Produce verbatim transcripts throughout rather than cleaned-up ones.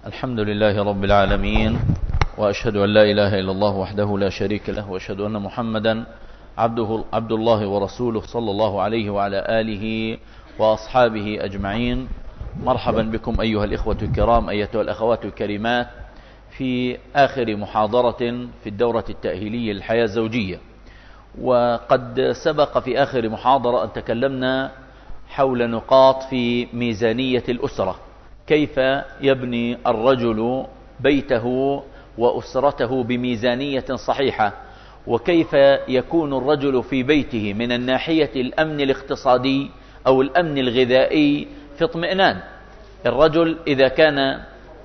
الحمد لله رب العالمين، وأشهد أن لا إله إلا الله وحده لا شريك له، وأشهد أن محمدا عبده عبد الله ورسوله صلى الله عليه وعلى آله وأصحابه أجمعين. مرحبا بكم أيها الإخوة الكرام، أيتها الأخوات الكريمات، في آخر محاضرة في الدورة التأهيلية للحياة الزوجية. وقد سبق في آخر محاضرة أن تكلمنا حول نقاط في ميزانية الأسرة، كيف يبني الرجل بيته وأسرته بميزانية صحيحة، وكيف يكون الرجل في بيته من الناحية الأمن الاقتصادي أو الأمن الغذائي في اطمئنان. الرجل إذا كان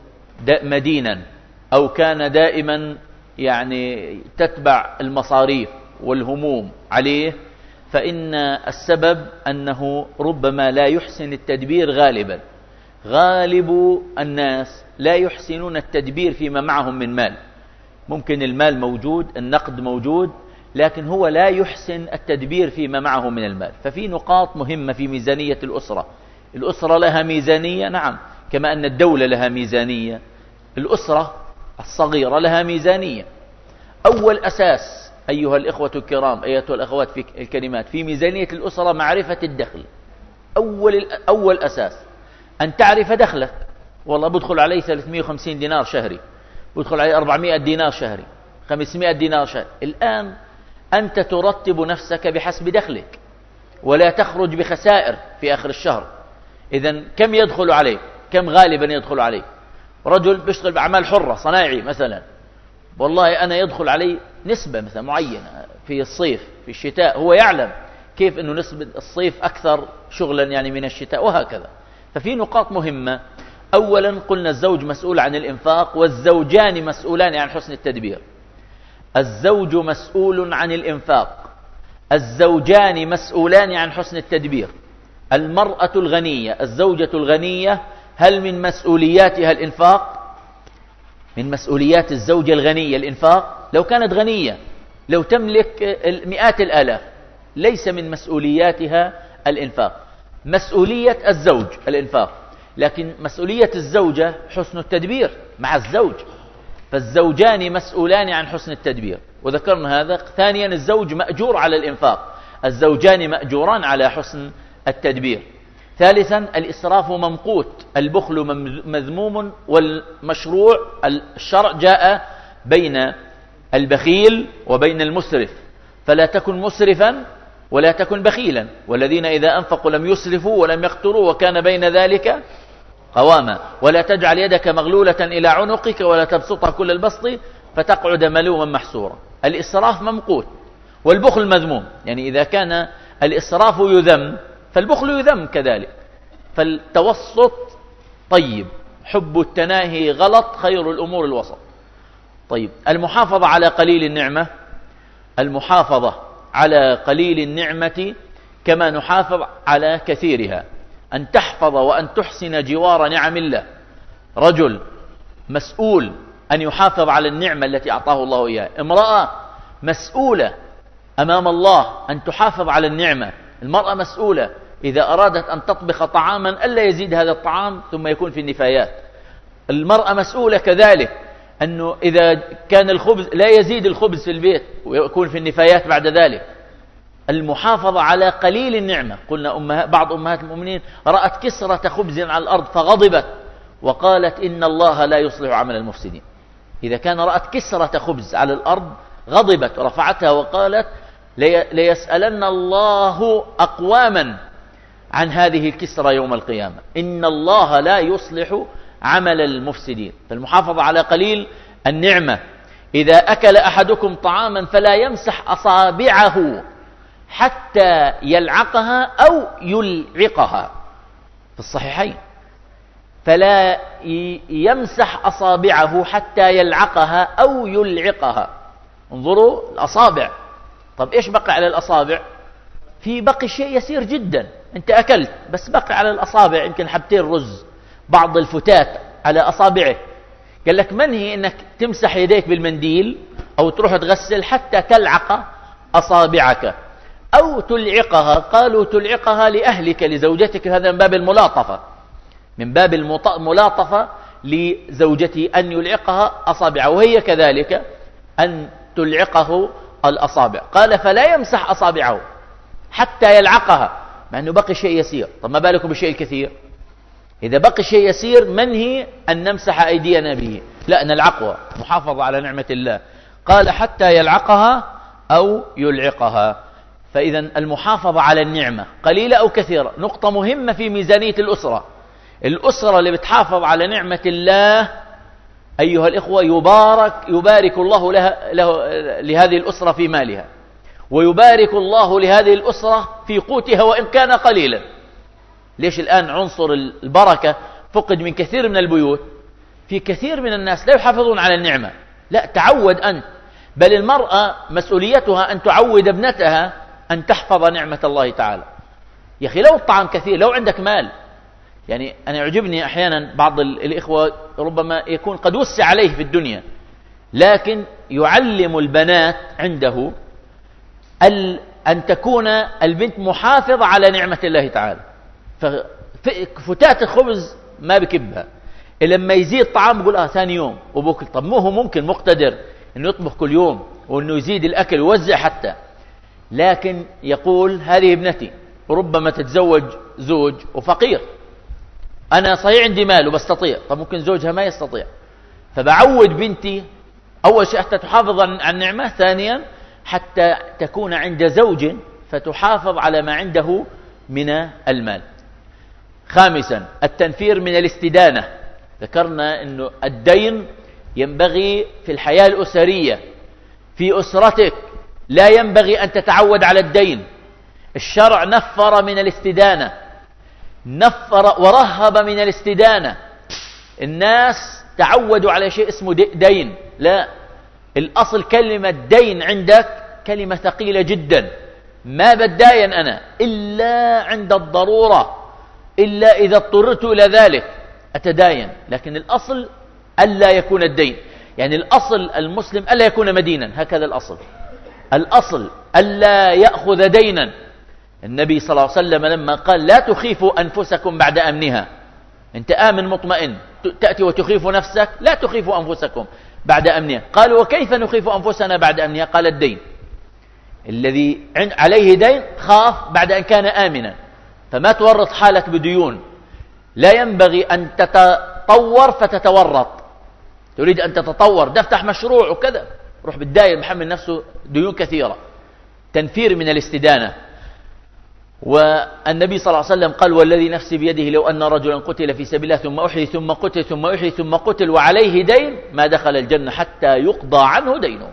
مدينا أو كان دائما يعني تتبع المصاريف والهموم عليه، فإن السبب أنه ربما لا يحسن التدبير. غالبا غالب الناس لا يحسنون التدبير فيما معهم من مال. ممكن المال موجود، النقد موجود، لكن هو لا يحسن التدبير فيما معه من المال. ففي نقاط مهمة في ميزانية الأسرة. الأسرة لها ميزانية، نعم، كما أن الدولة لها ميزانية، الأسرة الصغيرة لها ميزانية. أول أساس أيها الإخوة الكرام، أيتها الأخوات في الكلمات، في ميزانية الأسرة معرفة الدخل. أول أول أساس أن تعرف دخلك. والله بدخل عليه ثلاثمائة وخمسين دينار شهري، بدخل عليه أربعمائة دينار شهري، خمسمائة دينار شهري. الآن أنت ترتب نفسك بحسب دخلك، ولا تخرج بخسائر في آخر الشهر. إذن كم يدخل عليك؟ كم غالبا يدخل عليك؟ رجل بيشتغل بأعمال حرة صناعي مثلا، والله أنا يدخل علي نسبة مثلا معينة في الصيف، في الشتاء هو يعلم كيف أنه نسبة الصيف أكثر شغلا يعني من الشتاء، وهكذا. ففي نقاط مهمة. أولا قلنا الزوج مسؤول عن الإنفاق، والزوجان مسؤولان عن حسن التدبير. الزوج مسؤول عن الإنفاق، الزوجان مسؤولان عن حسن التدبير. المرأة الغنية، الزوجة الغنية، هل من مسؤولياتها الإنفاق؟ من مسؤوليات الزوجة الغنية الإنفاق؟ لو كانت غنية، لو تملك مئات الآلاف، ليس من مسؤولياتها الإنفاق. مسؤولية الزوج الإنفاق، لكن مسؤولية الزوجة حسن التدبير مع الزوج. فالزوجان مسؤولان عن حسن التدبير، وذكرنا هذا. ثانيا الزوج مأجور على الإنفاق، الزوجان مأجوران على حسن التدبير. ثالثا الإسراف ممقوت، البخل مذموم، والمشروع الشرع جاء بين البخيل وبين المسرف. فلا تكن مسرفا ولا تكن بخيلا، والذين إذا أنفقوا لم يسرفوا ولم يقتروا وكان بين ذلك قواما. ولا تجعل يدك مغلولة إلى عنقك ولا تبسطها كل البسط فتقعد ملوما محسورا. الإسراف ممقوت والبخل مذموم، يعني إذا كان الإسراف يذم فالبخل يذم كذلك. فالتوسط طيب، حب التناهي غلط، خير الأمور الوسط. طيب المحافظة على قليل النعمة، المحافظة على قليل النعمة كما نحافظ على كثيرها. أن تحفظ وأن تحسن جوار نعم الله. رجل مسؤول أن يحافظ على النعمة التي أعطاه الله إياها. امرأة مسؤولة أمام الله أن تحافظ على النعمة. المرأة مسؤولة إذا أرادت أن تطبخ طعاما ألا يزيد هذا الطعام ثم يكون في النفايات. المرأة مسؤولة كذلك أنه إذا كان الخبز لا يزيد الخبز في البيت ويكون في النفايات بعد ذلك. المحافظة على قليل النعمة. قلنا أمها بعض أمهات المؤمنين رأت كسرة خبز على الأرض فغضبت وقالت إن الله لا يصلح عمل المفسدين. إذا كان رأت كسرة خبز على الأرض غضبت ورفعتها وقالت ليسألن الله أقواما عن هذه الكسرة يوم القيامة، إن الله لا يصلح عمل المفسدين. فالمحافظة على قليل النعمة. إذا أكل أحدكم طعاما فلا يمسح أصابعه حتى يلعقها أو يلعقها، في الصحيحين. فلا يمسح أصابعه حتى يلعقها أو يلعقها. انظروا الأصابع. طب إيش بقى على الأصابع؟ في بقي شيء يسير جدا، أنت أكلت بس بقي على الأصابع يمكن حبتين رز، بعض الفتات على أصابعك. قال لك منهي أنك تمسح يديك بالمنديل أو تروح تغسل حتى تلعق أصابعك أو تلعقها. قالوا تلعقها لأهلك لزوجتك، هذا من باب الملاطفة، من باب الملاطفة لزوجته أن يلعقها أصابعه، وهي كذلك أن تلعقه الأصابع. قال فلا يمسح أصابعه حتى يلعقها، مع أنه بقي شيء يسير. طب ما بالكم بالشيء الكثير؟ إذا بقي شيء يسير منهي أن نمسح أيدينا به، لا نلعقها، محافظة على نعمة الله. قال حتى يلعقها أو يلعقها. فإذا المحافظة على النعمة قليلة أو كثيرة نقطة مهمة في ميزانية الأسرة. الأسرة اللي بتحافظ على نعمة الله أيها الإخوة يبارك يبارك الله لها له لهذه الأسرة في مالها، ويبارك الله لهذه الأسرة في قوتها وإن كان قليلا. ليش الآن عنصر البركة فقد من كثير من البيوت؟ في كثير من الناس لا يحافظون على النعمة. لا، تعود أنت، بل المرأة مسؤوليتها أن تعود ابنتها أن تحفظ نعمة الله تعالى. يا أخي لو الطعام كثير، لو عندك مال، يعني أنا يعجبني أحيانا بعض الإخوة ربما يكون قد وسع عليه في الدنيا، لكن يعلم البنات عنده أن تكون البنت محافظة على نعمة الله تعالى. ففتاة الخبز ما بكبها، لما يزيد طعام يقول آه ثاني يوم وبكل. طب مو هو ممكن مقتدر أنه يطبخ كل يوم وأنه يزيد الأكل ويوزع حتى، لكن يقول هذه ابنتي، ربما تتزوج زوج وفقير، أنا صحيح عندي مال وبستطيع، طب ممكن زوجها ما يستطيع، فبعود بنتي أول شيء حتى تحافظ على النعمة، ثانيا حتى تكون عند زوج فتحافظ على ما عنده من المال. خامسا التنفير من الاستدانة. ذكرنا أنه الدين ينبغي في الحياة الأسرية في أسرتك لا ينبغي أن تتعود على الدين. الشرع نفر من الاستدانة، نفر ورهب من الاستدانة. الناس تعودوا على شيء اسمه دين، لا، الأصل كلمة دين عندك كلمة ثقيلة جدا. ما بداين أنا إلا عند الضرورة، إلا إذا اضطررت إلى ذلك أتداين، لكن الأصل ألا يكون الدين. يعني الأصل المسلم ألا يكون مدينا، هكذا الأصل. الأصل ألا يأخذ دينا. النبي صلى الله عليه وسلم لما قال لا تخيفوا أنفسكم بعد أمنها، أنت آمن مطمئن تأتي وتخيف نفسك، لا تخيفوا أنفسكم بعد أمنها. قالوا وكيف نخيف أنفسنا بعد أمنها؟ قال الدين، الذي عليه دين خاف بعد أن كان آمنا، فما تورط حالك بديون. لا ينبغي أن تتطور فتتورط، تريد أن تتطور تفتح مشروع وكذا، روح بالداية محمل نفسه ديون كثيرة. تنفير من الاستدانة. والنبي صلى الله عليه وسلم قال والذي نفسي بيده لو أن رجلا قتل في سبيل الله ثم أحيي ثم قتل ثم أحيي ثم قتل وعليه دين ما دخل الجنة حتى يقضى عنه دينه.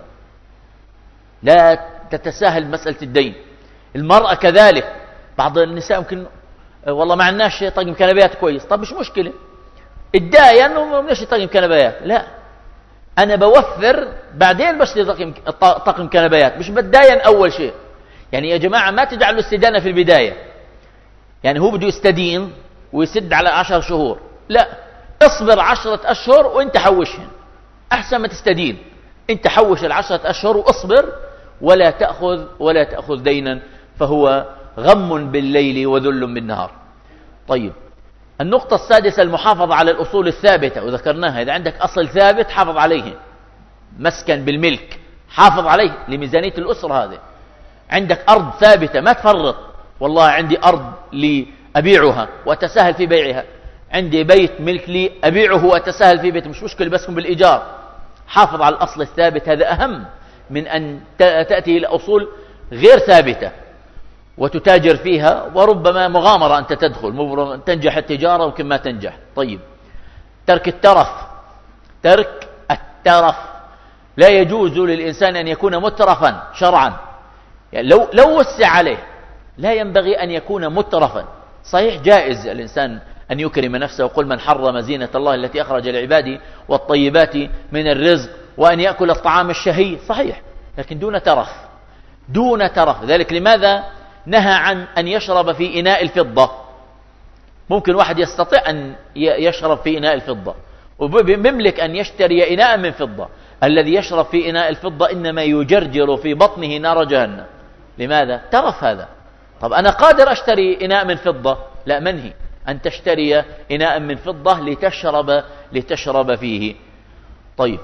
لا تتساهل مسألة الدين. المرأة كذلك، بعض النساء يمكن والله ما عندناش طقم كنبيات كويس، طب مش مشكلة الداين ومش طقم كنبيات، لا، أنا بوفر بعدين بشتري طقم طقم كنبيات، مش بتداين أول شيء. يعني يا جماعة ما تجعلوا الاستدانة في البداية، يعني هو بده يستدين ويسد على عشر شهور، لا، اصبر عشرة أشهر وانت حوشهن أحسن ما تستدين. انت حوش العشرة أشهر واصبر ولا تأخذ ولا تأخذ دينا، فهو غم بالليل وذل بالنهار. طيب، النقطة السادسة المحافظة على الأصول الثابتة، وذكرناها. إذا عندك أصل ثابت حافظ عليه، مسكن بالملك حافظ عليه لميزانية الأسرة. هذه عندك أرض ثابتة ما تفرط، والله عندي أرض لي أبيعها وأتساهل في بيعها، عندي بيت ملك لي أبيعه وأتساهل في بيته، مش مشكلة بسكن بالإيجار. حافظ على الأصل الثابت، هذا أهم من أن تأتي إلى أصول غير ثابتة وتتاجر فيها، وربما مغامرة أنت تدخل، تنجح التجارة وكما ما تنجح. طيب، ترك الترف. ترك الترف، لا يجوز للإنسان أن يكون مترفا شرعا. يعني لو لو وسع عليه لا ينبغي أن يكون مترفا. صحيح جائز الإنسان أن يكرم نفسه، وقل من حرم زينة الله التي أخرج لعباده والطيبات من الرزق وأن يأكل الطعام الشهي، صحيح، لكن دون ترف، دون ترف. ذلك لماذا نهى عن أن يشرب في إناء الفضة؟ ممكن واحد يستطيع أن يشرب في إناء الفضة وبمملك أن يشتري إناء من فضة. الذي يشرب في إناء الفضة إنما يجرجر في بطنه نار جهنم. لماذا؟ ترف هذا. طب أنا قادر أشتري إناء من فضة، لا، منهي. أن تشتري إناء من فضة لتشرب, لتشرب فيه. طيب،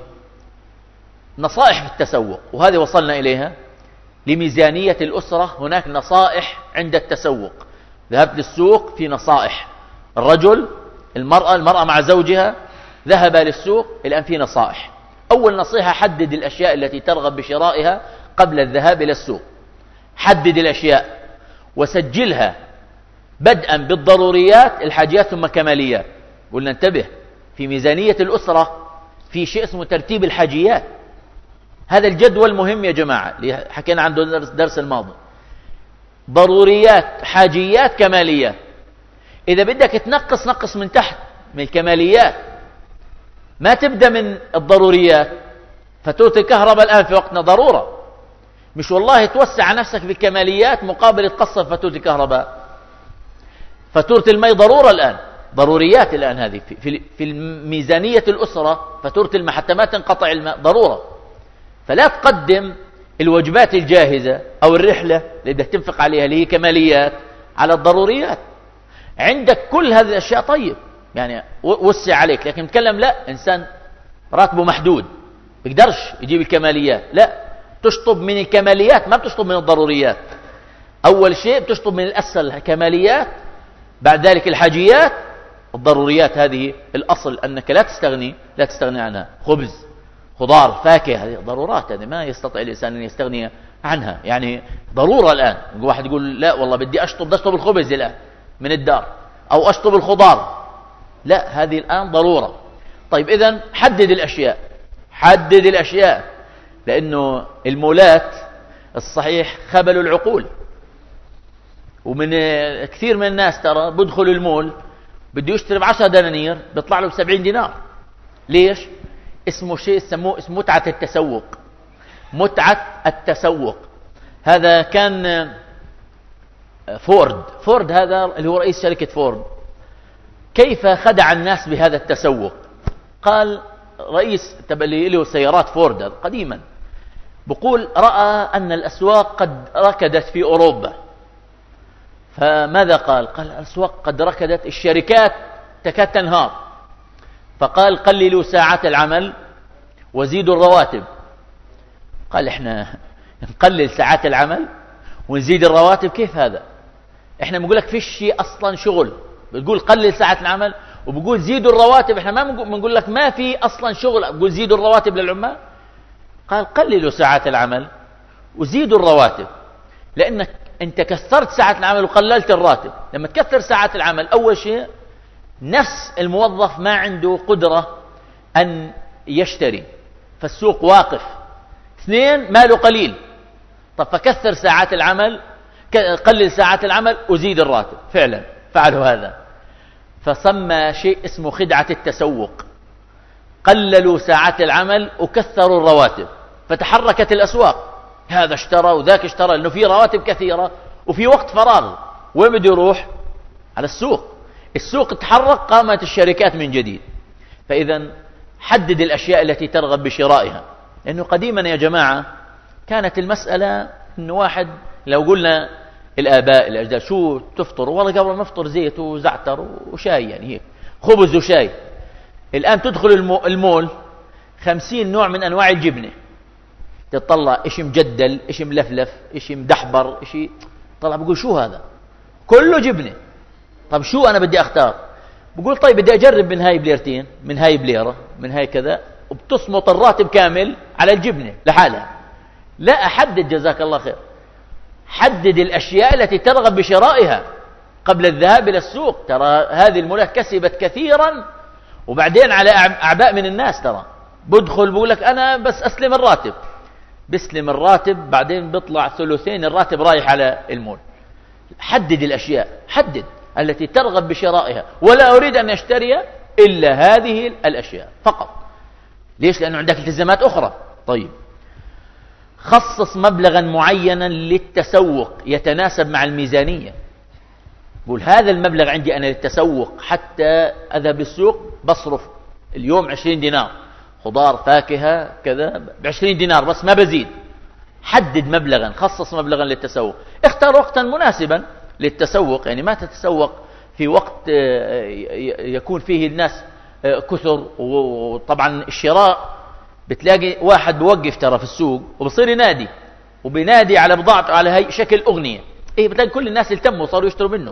نصائح في التسوق، وهذه وصلنا إليها. لميزانية الأسرة هناك نصائح عند التسوق. ذهبت للسوق، في نصائح. الرجل، المرأة المرأة مع زوجها ذهب للسوق، الآن في نصائح. أول نصيحة: حدد الأشياء التي ترغب بشرائها قبل الذهاب إلى السوق. حدد الأشياء وسجلها، بدءا بالضروريات، الحاجيات، ثم كماليات. قلنا انتبه، في ميزانية الأسرة في شيء اسمه ترتيب الحاجيات. هذا الجدول مهم يا جماعة، اللي حكينا عنه درس, درس الماضي. ضروريات، حاجيات، كماليات. إذا بدك تنقص، نقص من تحت، من الكماليات. ما تبدأ من الضروريات. فاتورة الكهرباء الآن في وقتنا ضرورة، مش والله توسع نفسك بالكماليات مقابل تقصر فاتورة الكهرباء. فاتورة الماء ضرورة الآن، ضروريات الآن هذه في في ميزانية الأسرة. فاتورة الماء حتى ما تنقطع الماء ضرورة. فلا تقدم الوجبات الجاهزة أو الرحلة اللي بدك تنفق عليها اللي هي كماليات على الضروريات. عندك كل هذه الأشياء، طيب يعني وسع عليك. لكن نتكلم لا، إنسان راتبه محدود بيقدرش يجيب الكماليات، لا، تشطب من الكماليات، ما بتشطب من الضروريات. أول شيء بتشطب من الأسفل الكماليات، بعد ذلك الحاجيات. الضروريات هذه الأصل أنك لا تستغني لا تستغني عنها. خبز، خضار، فاكهة، هذه ضرورات، هذه ما يستطيع الإنسان أن يستغني عنها. يعني ضرورة الآن. واحد يقول لا والله بدي أشطب أشطب الخبز الآن من الدار، أو أشطب الخضار. لا، هذه الآن ضرورة. طيب، إذن حدد الأشياء، حدد الأشياء. لأنه المولات الصحيح خبل العقول. ومن كثير من الناس ترى بدخل المول بده يشتري بعشرة دنانير بيطلع له بسبعين دينار. ليش؟ اسمه شيء اسمه اسمه متعة التسوق. متعة التسوق. هذا كان فورد فورد هذا اللي هو رئيس شركة فورد. كيف خدع الناس بهذا التسوق؟ قال رئيس تبع اللي له سيارات فورد قديما، بقول رأى أن الأسواق قد ركدت في أوروبا. فماذا قال؟ قال الأسواق قد ركدت، الشركات تكاد تنهار. فقال قللوا ساعات العمل وزيدوا الرواتب. قال احنا نقلل ساعات العمل ونزيد الرواتب؟ كيف هذا؟ احنا بنقول لك فيش شيء اصلا شغل، بتقول قلل ساعات العمل وبقول زيدوا الرواتب. احنا ما بنقول لك ما في اصلا شغل، بقول زيدوا الرواتب للعمال. قال قللوا ساعات العمل وزيدوا الرواتب، لانك انت كثرت ساعات العمل وقللت الراتب. لما تكثر ساعات العمل، اول شيء نفس الموظف ما عنده قدرة ان يشتري، فالسوق واقف. اثنين، ماله قليل. طب فكثر ساعات العمل، قلل ساعات العمل وزيد الراتب. فعلا فعلوا هذا. فسمى شيء اسمه خدعة التسوق. قللوا ساعات العمل وكثروا الرواتب، فتحركت الأسواق. هذا اشترى وذاك اشترى، لأنه في رواتب كثيرة وفي وقت فراغ. وين بده يروح؟ على السوق. السوق تحرك، قامت الشركات من جديد. فإذا حدد الأشياء التي ترغب بشرائها. لأنه قديما يا جماعة كانت المسألة أنه واحد لو قلنا الآباء الأجداد شو تفطر، والله قبل ما نفطر زيت وزعتر وشاي، يعني هيك خبز وشاي. الآن تدخل المول خمسين نوع من أنواع الجبنة، تطلع إشي مجدل، إشي ملفلف، إشي مدحبر، إشي طلع بقول شو هذا؟ كله جبنة. طب شو أنا بدي أختار؟ بقول طيب بدي أجرب من هاي بليرتين، من هاي بليرة، من هاي كذا، وبتصمت الراتب كامل على الجبنة لحالها. لا، أحدد، جزاك الله خير، حدد الأشياء التي ترغب بشرائها قبل الذهاب إلى السوق. ترى هذه المولات كسبت كثيرا وبعدين على أعباء من الناس. ترى بدخل بقول لك أنا بس أسلم الراتب، بسلم الراتب بعدين بيطلع ثلثين الراتب رايح على المول. حدد الأشياء، حدد التي ترغب بشرائها. ولا أريد أن أشتري إلا هذه الأشياء فقط. ليش؟ لأنه عندك التزامات أخرى. طيب، خصص مبلغا معينا للتسوق يتناسب مع الميزانية. قول هذا المبلغ عندي أنا للتسوق، حتى أذهب السوق بصرف اليوم عشرين دينار، خضار فاكهة كذا بعشرين دينار بس، ما بزيد. حدد مبلغا، خصص مبلغا للتسوق. اختار وقتا مناسبا للتسوق، يعني ما تتسوق في وقت يكون فيه الناس كثر، وطبعا الشراء بتلاقي واحد بوقف ترى في السوق وبصير ينادي وبينادي على بضاعته على هي شكل أغنية، إيه بتلاقي كل الناس التموا وصاروا يشتروا منه،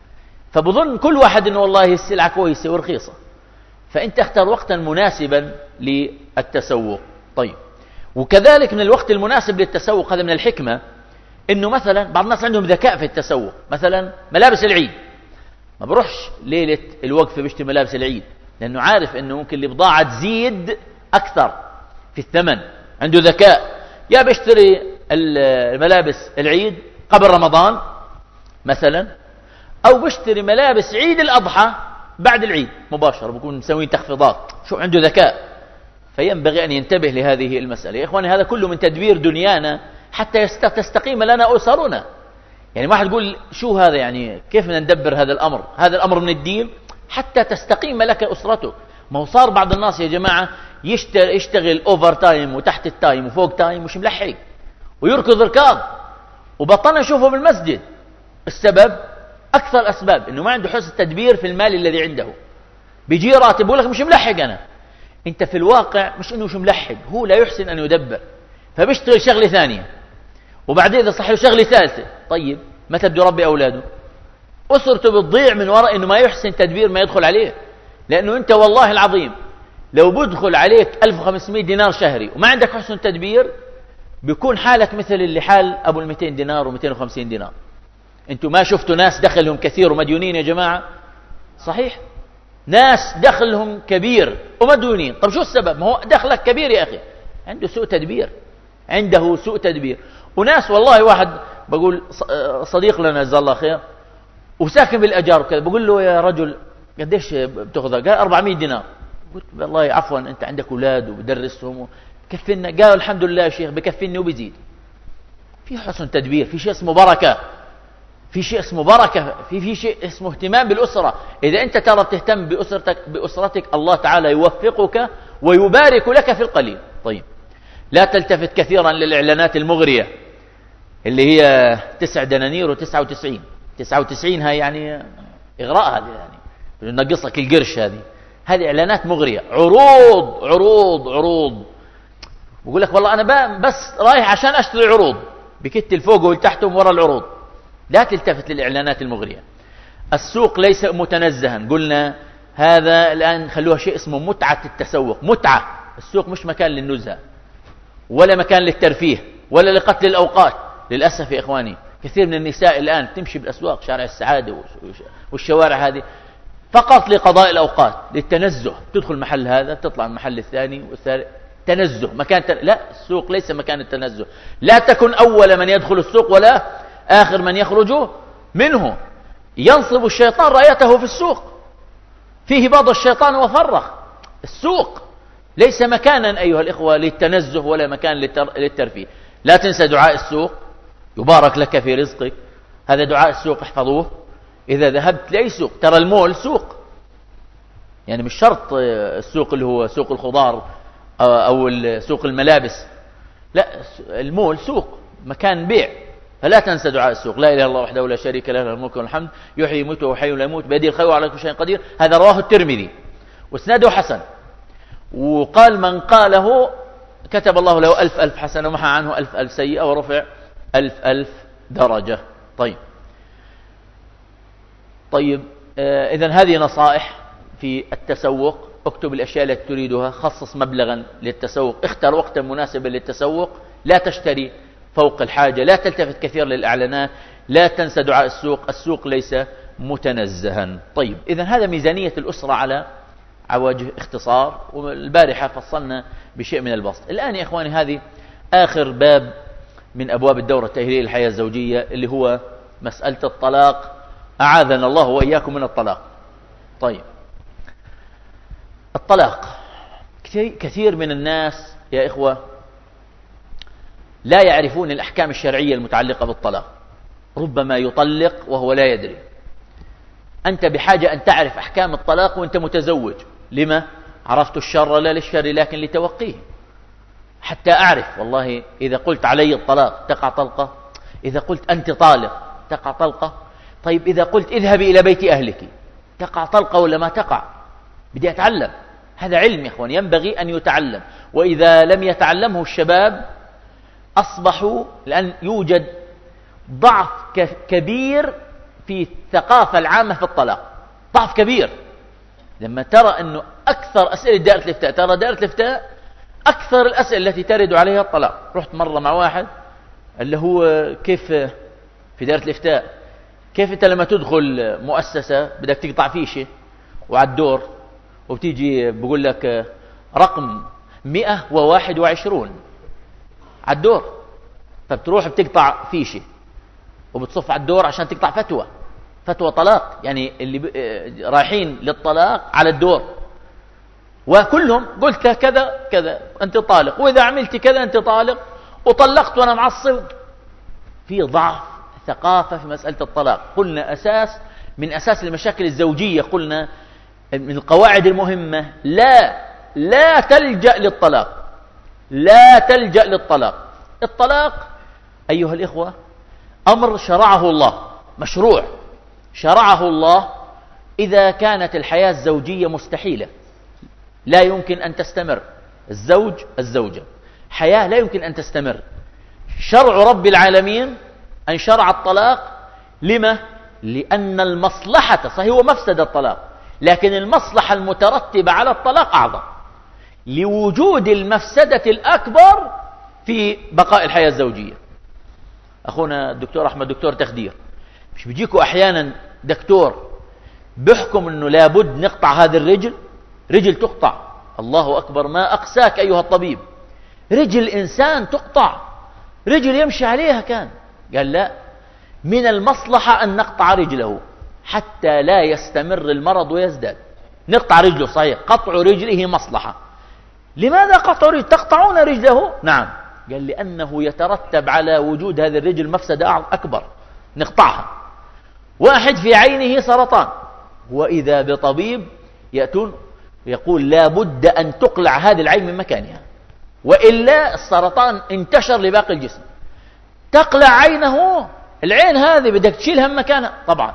فبظن كل واحد إنه والله السلعة كويسة ورخيصة، فأنت اختار وقتا مناسبا للتسوق. طيب، وكذلك من الوقت المناسب للتسوق هذا من الحكمة، إنه مثلا بعض الناس عندهم ذكاء في التسوق، مثلا ملابس العيد ما بروحش ليلة الوقفة بيشتري ملابس العيد، لأنه عارف إنه ممكن البضاعة تزيد أكثر في الثمن، عنده ذكاء، يا بيشتري الملابس العيد قبل رمضان مثلا، أو بيشتري ملابس عيد الأضحى بعد العيد مباشرة، بيكون مسوين تخفيضات، شو عنده ذكاء. فينبغي أن ينتبه لهذه المسألة يا إخواني، هذا كله من تدبير دنيانا حتى تستقيم لنا أسرنا. يعني واحد يقول شو هذا، يعني كيف بدنا ندبر هذا الأمر؟ هذا الأمر من الدين حتى تستقيم لك أسرته. ما هو صار بعض الناس يا جماعة يشتغل, يشتغل أوفر تايم وتحت التايم وفوق تايم مش ملحق، ويركض ركاض، وبطلنا نشوفه بالمسجد. السبب أكثر أسباب إنه ما عنده حسن تدبير في المال الذي عنده، بيجي راتب بيقول لك مش ملحق أنا. أنت في الواقع مش إنه مش ملحق، هو لا يحسن أن يدبر، فبيشتغل شغلة ثانية، وبعدين إذا صح له شغلة ثالثة. طيب متى بده يربي أولاده؟ أسرته بتضيع من وراء إنه ما يحسن تدبير ما يدخل عليه. لأنه أنت والله العظيم لو بدخل عليك ألف وخمسمائة دينار شهري وما عندك حسن تدبير، بيكون حالك مثل اللي حال أبو المئتين دينار ومئتين وخمسين دينار. أنتوا ما شفتوا ناس دخلهم كثير ومديونين يا جماعة؟ صحيح، ناس دخلهم كبير ومديونين. طب شو السبب؟ ما هو دخلك كبير يا أخي، عنده سوء تدبير، عنده سوء تدبير. وناس والله واحد بقول صديق لنا جزاه الله خير وساكن بالأجار وكذا، بقول له يا رجل قديش بتاخذ؟ قال أربعمائة دينار. قلت والله عفوا أنت عندك أولاد وبدرسهم كفينا. قال الحمد لله يا شيخ بكفيني وبزيد. في حسن تدبير، في شيء اسمه بركة، في شيء اسمه بركة، في في شيء اسمه اهتمام بالأسرة. إذا أنت ترى تهتم بأسرتك بأسرتك الله تعالى يوفقك ويبارك لك في القليل. طيب، لا تلتفت كثيرا للإعلانات المغرية اللي هي تسع دنانير وتسعة وتسعين تسعة وتسعين، هاي يعني إغراء، هذه يعني نقصك القرش. هذه هذه إعلانات مغرية، عروض عروض عروض. بقول لك والله أنا بس رايح عشان أشتري عروض، بكتل فوق والتحت ورا العروض. لا تلتفت للإعلانات المغرية. السوق ليس متنزها، قلنا هذا الآن خلوها شيء اسمه متعة التسوق، متعة. السوق مش مكان للنزهة ولا مكان للترفيه ولا لقتل الأوقات. للأسف يا إخواني كثير من النساء الآن تمشي بالأسواق، شارع السعادة والشوارع هذه فقط لقضاء الأوقات، للتنزه. تدخل محل هذا تطلع المحل الثاني والثالث، تنزه، مكان تن... لا، السوق ليس مكان التنزه. لا تكن أول من يدخل السوق ولا آخر من يخرج منه. ينصب الشيطان رايته في السوق، فيه بعض الشيطان وفرخ. السوق ليس مكانا أيها الإخوة للتنزه ولا مكان للتر... للترفيه. لا تنسى دعاء السوق، يبارك لك في رزقك. هذا دعاء السوق، احفظوه. إذا ذهبت لأي سوق، ترى المول سوق، يعني مش شرط السوق اللي هو سوق الخضار أو سوق الملابس، لا، المول سوق، مكان بيع. فلا تنسى دعاء السوق، لا إله إلا الله وحده لا شريك له، له الملك والحمد، يحيي ويميت وهو حي لا يموت، بيده الخير وعلى كل شيء قدير. هذا رواه الترمذي واسناده حسن. وقال من قاله كتب الله له ألف ألف حسنة ومحى عنه ألف ألف سيئة ورفع ألف ألف درجة. طيب طيب آه إذن هذه نصائح في التسوق. اكتب الأشياء التي تريدها، خصص مبلغا للتسوق، اختر وقتا مناسبا للتسوق، لا تشتري فوق الحاجة، لا تلتفت كثير للإعلانات، لا تنسى دعاء السوق. السوق ليس متنزها. طيب إذن هذا ميزانية الأسرة على وجه اختصار، والبارحة فصلنا بشيء من البسط. الآن يا إخواني هذه آخر باب من أبواب الدورة التأهيلية للحياة الزوجية، اللي هو مسألة الطلاق. أعاذنا الله وإياكم من الطلاق. طيب الطلاق، كثير من الناس يا إخوة لا يعرفون الأحكام الشرعية المتعلقة بالطلاق، ربما يطلق وهو لا يدري. أنت بحاجة أن تعرف أحكام الطلاق وأنت متزوج. لما؟ عرفت الشر لا للشر لكن لتوقيه. حتى أعرف والله إذا قلت علي الطلاق تقع طلقة، إذا قلت أنت طالق تقع طلقة. طيب إذا قلت اذهبي إلى بيت أهلك تقع طلقة ولا ما تقع؟ بدي أتعلم. هذا علم يا إخوان، ينبغي أن يتعلم. وإذا لم يتعلمه الشباب أصبحوا، لأن يوجد ضعف كبير في الثقافة العامة في الطلاق، ضعف كبير. لما ترى أنه أكثر أسئلة دائرة الإفتاء، ترى دائرة الإفتاء أكثر الأسئلة التي ترد عليها الطلاق. رحت مرة مع واحد اللي هو كيف في دائرة الإفتاء، كيف أنت لما تدخل مؤسسة بدك تقطع فيشة وعلى الدور وبتيجي بقول لك رقم مئة وواحد وعشرون على الدور، فبتروح بتقطع فيشة وبتصف على الدور عشان تقطع فتوى فتوى طلاق، يعني اللي رايحين للطلاق على الدور، وكلهم قلت كذا كذا أنت طالق، وإذا عملت كذا أنت طالق، وطلقت وأنا معصب. في ضعف ثقافة في مسألة الطلاق. قلنا أساس من أساس المشاكل الزوجية، قلنا من القواعد المهمة لا لا تلجأ للطلاق، لا تلجأ للطلاق. الطلاق أيها الإخوة أمر شرعه الله، مشروع شرعه الله إذا كانت الحياة الزوجية مستحيلة، لا يمكن أن تستمر. الزوج الزوجة حياة لا يمكن أن تستمر. شرع رب العالمين أن شرع الطلاق. لما؟ لأن المصلحة، صحيح هو مفسدة الطلاق، لكن المصلحة المترتبة على الطلاق أعظم، لوجود المفسدة الأكبر في بقاء الحياة الزوجية. أخونا الدكتور أحمد دكتور تخدير، مش بيجيكوا أحيانا دكتور بيحكم أنه لابد نقطع هذه الرجل، رجل تقطع، الله أكبر ما أقساك أيها الطبيب، رجل إنسان تقطع، رجل يمشي عليها كان. قال لا، من المصلحة أن نقطع رجله حتى لا يستمر المرض ويزداد. نقطع رجله، صحيح قطع رجله مصلحة. لماذا قطع رجله؟ تقطعون رجله؟ نعم. قال لأنه يترتب على وجود هذه الرجل مفسدة أكبر، نقطعها. واحد في عينه سرطان، وإذا بطبيب يأتون يقول لا بد أن تقلع هذه العين من مكانها، وإلا السرطان انتشر لباقي الجسم. تقلع عينه، العين هذه بدك تشيلها من مكانها طبعا،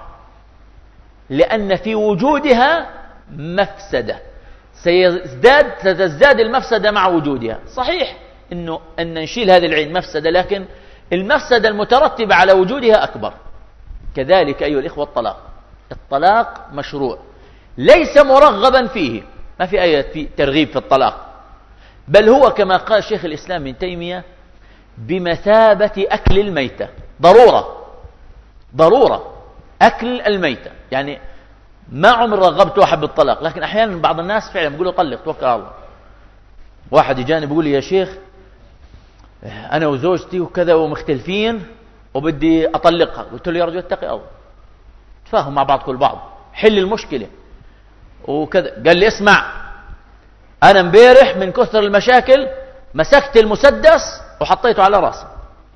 لأن في وجودها مفسدة، سيزداد ستزداد المفسدة مع وجودها. صحيح إنه أن نشيل هذه العين مفسدة، لكن المفسدة المترتبة على وجودها أكبر. كذلك أيها الإخوة الطلاق، الطلاق مشروع ليس مرغبا فيه، ما في آية في ترغيب في الطلاق، بل هو كما قال شيخ الإسلام ابن تيمية بمثابة أكل الميتة. ضرورة ضرورة أكل الميتة. يعني ما عمر رغبت واحد بالطلاق، لكن أحيانا بعض الناس فعلا بيقولوا طلق توكل على الله. واحد يجاني بيقول لي يا شيخ أنا وزوجتي وكذا ومختلفين وبدي أطلقها. قلت له يا رجل اتقي الله، تفاهم مع بعض كل بعض، حل المشكلة وكذا. قال لي اسمع، أنا امبارح من كثر المشاكل مسكت المسدس وحطيته على راسي.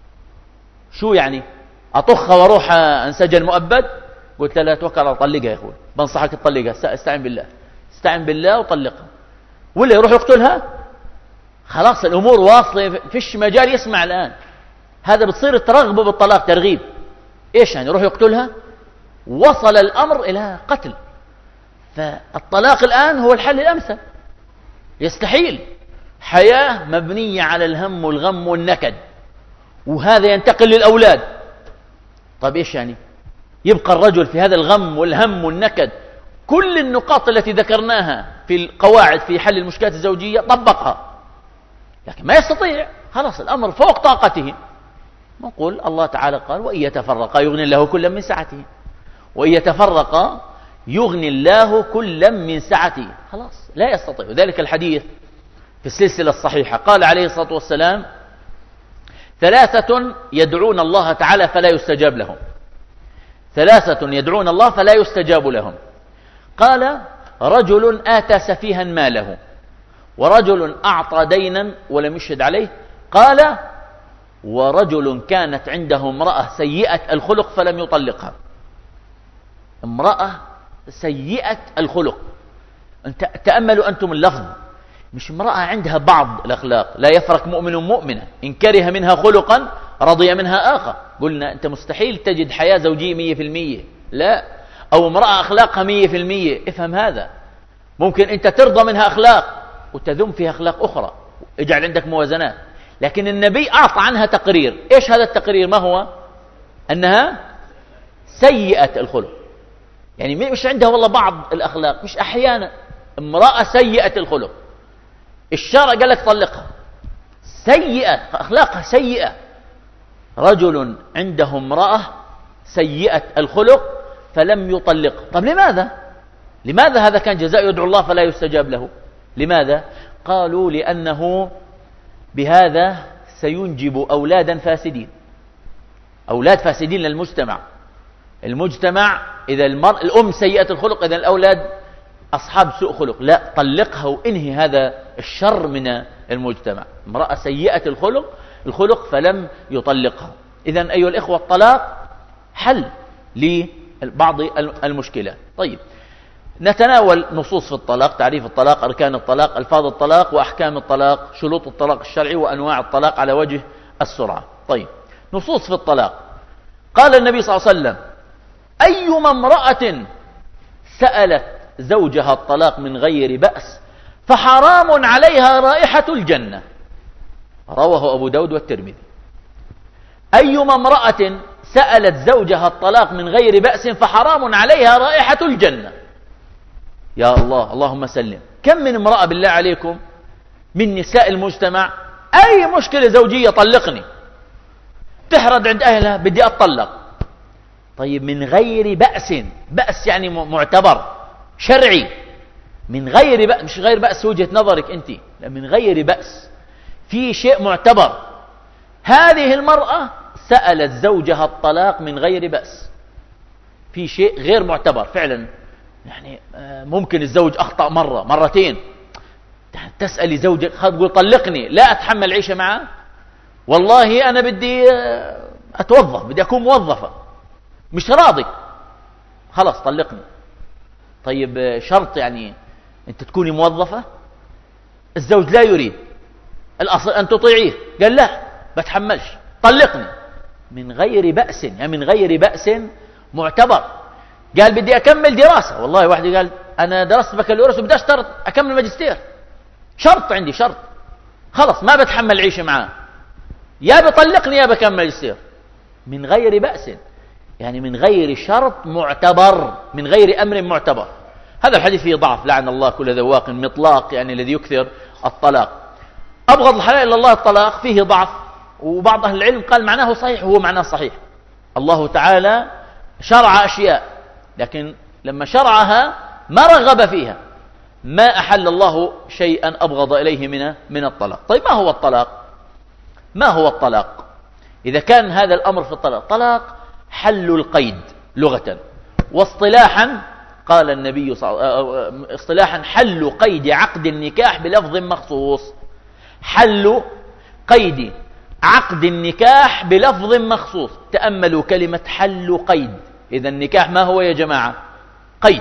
شو يعني؟ أطخها واروح انسجن مؤبد؟ قلت له لا توكل على، طلقها يا اخوي، بنصحك تطلقها، استعن بالله، استعن بالله وطلقها، ولا يروح يقتلها. خلاص الأمور واصلة، فيش مجال يسمع الآن. هذا بتصير ترغبه بالطلاق ترغيب. إيش يعني؟ يروح يقتلها؟ وصل الأمر إلى قتل. فالطلاق الآن هو الحل الأمثل. يستحيل حياة مبنية على الهم والغم والنكد، وهذا ينتقل للأولاد. طيب إيش يعني؟ يبقى الرجل في هذا الغم والهم والنكد، كل النقاط التي ذكرناها في القواعد في حل المشكلات الزوجية طبقها، لكن ما يستطيع. خلاص الأمر فوق طاقته. نقول الله تعالى قال وإن يتفرقا يغني الله كلا من سعته، وإن يتفرقا يغني الله كلا من سعته. خلاص لا يستطيع. ذلك الحديث في السلسلة الصحيحة قال عليه الصلاة والسلام ثلاثة يدعون الله تعالى فلا يستجاب لهم، ثلاثة يدعون الله فلا يستجاب لهم. قال رجل آتى سفيها ماله، ورجل أعطى دينا ولم يشهد عليه. قال ورجل كانت عنده امرأة سيئة الخلق فلم يطلقها. امرأة سيئة الخلق، تأملوا أنتم اللفظ، مش امرأة عندها بعض الأخلاق، لا يفرق مؤمن مؤمنة، إن كره منها خلقا رضي منها آخر. قلنا أنت مستحيل تجد حياة زوجية مية في المية، لا، أو امرأة أخلاقها مية في المية. افهم هذا. ممكن أنت ترضى منها أخلاق وتذم فيها أخلاق أخرى، اجعل عندك موازنات. لكن النبي أعطى عنها تقرير. إيش هذا التقرير؟ ما هو؟ أنها سيئة الخلق. يعني مش عندها والله بعض الأخلاق، مش أحيانا، امرأة سيئة الخلق. الشرع قال لك طلقها، سيئة أخلاقها سيئة. رجل عنده امرأة سيئة الخلق فلم يطلقها. طب لماذا؟ لماذا هذا كان جزاء يدعو الله فلا يستجاب له؟ لماذا؟ قالوا لأنه بهذا سينجب أولادا فاسدين، أولاد فاسدين للمجتمع. المجتمع إذا المرء الأم سيئة الخلق إذا الأولاد أصحاب سوء خلق. لا، طلقها وإنهي هذا الشر من المجتمع. امرأة سيئة الخلق الخلق فلم يطلقها. إذن أيها الإخوة الطلاق حل لبعض المشكلات. طيب، نتناول نصوص في الطلاق، تعريف الطلاق، أركان الطلاق، ألفاظ الطلاق، وأحكام الطلاق، شروط الطلاق الشرعي، وأنواع الطلاق على وجه السرعة. طيب، نصوص في الطلاق. قال النبي صلى الله عليه وسلم: أيما امرأة سألت زوجها الطلاق من غير بأس فحرام عليها رائحة الجنة. رواه أبو داود والترمذي. أيما امرأة سألت زوجها الطلاق من غير بأس فحرام عليها رائحة الجنة. يا الله، اللهم سلم. كم من امرأة بالله عليكم من نساء المجتمع أي مشكلة زوجية طلقني، تحرد عند أهلها بدي أطلق. طيب، من غير بأس، بأس يعني معتبر شرعي، من غير بأس، مش غير بأس وجهة نظرك أنت، لا، من غير بأس، في شيء معتبر. هذه المرأة سألت زوجها الطلاق من غير بأس، في شيء غير معتبر فعلا. يعني ممكن الزوج أخطأ مرة مرتين، تسألي زوجك تقول طلقني، لا أتحمل عيشة معه، والله أنا بدي أتوظف، بدي أكون موظفة، مش راضي، خلاص طلقني. طيب، شرط يعني أنت تكوني موظفة؟ الزوج لا يريد، الأصل أن تطيعيه، قال لا بتحملش، طلقني من غير بأس. يعني من غير بأس معتبر. قال بدي أكمل دراسة، والله واحد قال أنا درست بكالوريوس وبدي أشترط أكمل ماجستير، شرط عندي شرط، خلص ما بتحمل عيشة معاه، يا بطلقني يا بكمل ماجستير، من غير بأس، يعني من غير شرط معتبر، من غير أمر معتبر. هذا الحديث فيه ضعف، لعن الله كل ذواق مطلاق، يعني الذي يكثر الطلاق. أبغض الحلال إلى الله الطلاق، فيه ضعف، وبعض أهل العلم قال معناه صحيح، وهو معناه صحيح. الله تعالى شرع أشياء، لكن لما شرعها ما رغب فيها، ما أحل الله شيئا أبغض إليه من من الطلاق. طيب، ما هو الطلاق؟ ما هو الطلاق؟ إذا كان هذا الأمر في الطلاق، طلاق حل القيد لغة، واصطلاحا قال النبي صلى الله عليه وسلم اصطلاحا حل قيد عقد النكاح بلفظ مخصوص. حل قيد عقد النكاح بلفظ مخصوص. تأملوا كلمة حل قيد. إذا النكاح ما هو يا جماعة؟ قيد.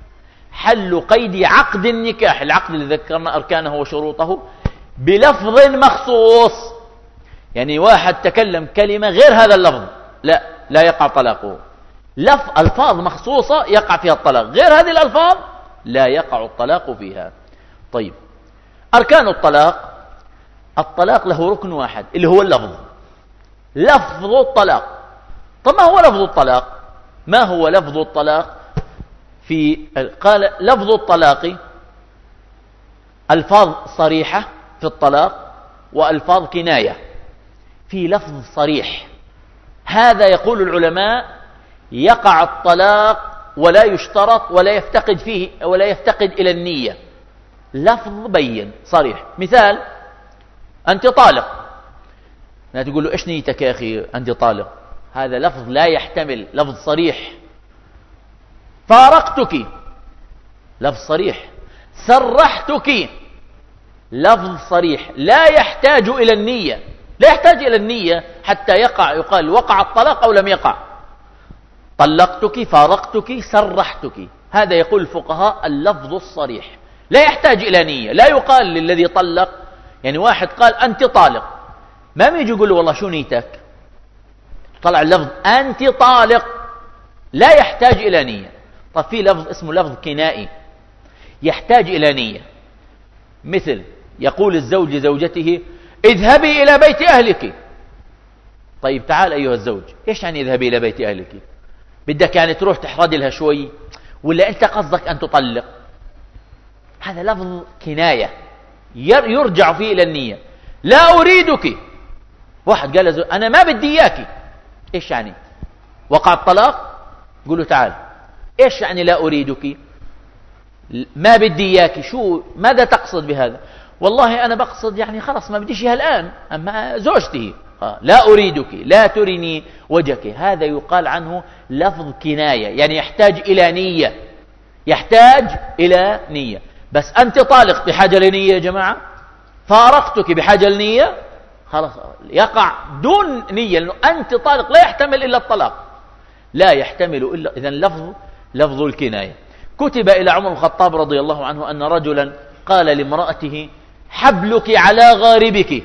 حل قيد عقد النكاح، العقد اللي ذكرنا أركانه وشروطه، بلفظ مخصوص. يعني واحد تكلم كلمة غير هذا اللفظ، لا لا يقع طلاقه. لف ألفاظ مخصوصة يقع فيها الطلاق، غير هذه الألفاظ لا يقع الطلاق فيها. طيب، أركان الطلاق. الطلاق له ركن واحد اللي هو اللفظ، لفظ الطلاق. طب ما هو لفظ الطلاق؟ ما هو لفظ الطلاق؟ في قال لفظ الطلاق ألفاظ صريحة في الطلاق وألفاظ كناية. في لفظ صريح، هذا يقول العلماء يقع الطلاق ولا يشترط ولا يفتقد فيه ولا يفتقد إلى النية. لفظ بين صريح. مثال: أنت طالق، لا تقول له إيش نيتك يا أخي أنت طالق، هذا لفظ لا يحتمل، لفظ صريح. فارقتك، لفظ صريح. سرحتك، لفظ صريح لا يحتاج إلى النية، لا يحتاج إلى النية حتى يقع، يقال وقع الطلاق أو لم يقع. طلقتك، فارقتك، سرحتك، هذا يقول الفقهاء اللفظ الصريح لا يحتاج إلى نية. لا يقال للذي طلق، يعني واحد قال أنت طالق، ما بيجي يقول له والله شو نيتك، طلع اللفظ أنت طالق، لا يحتاج إلى نية. طب في لفظ اسمه لفظ كنائي يحتاج إلى نية، مثل يقول الزوج لزوجته اذهبي إلى بيت أهلك. طيب تعال أيها الزوج، إيش يعني اذهبي إلى بيت أهلك؟ بدك يعني تروح تحرد لها شوي، ولا أنت قصدك أن تطلق؟ هذا لفظ كناية يرجع فيه إلى النية. لا أريدك، واحد قال لزوج أنا ما بدي إياكي، إيش يعني؟ وقع الطلاق؟ قل له تعال، إيش يعني لا أريدك؟ ما بدي إياكي، شو ماذا تقصد بهذا؟ والله أنا بقصد يعني خلاص ما بديش إياها الآن، أما زوجتي. آه. لا أريدك، لا ترني وجهك. هذا يقال عنه لفظ كناية، يعني يحتاج إلى نية، يحتاج إلى نية. بس أنت طالق بحاجة لنية يا جماعة، فارقتك بحاجة لنية، خلاص يقع دون نية، لأنه أنت طالق لا يحتمل إلا الطلاق، لا يحتمل إلا. إذن لفظ لفظ الكناية. كتب إلى عمر بن الخطاب رضي الله عنه أن رجلا قال لامرأته حبلك على غاربك،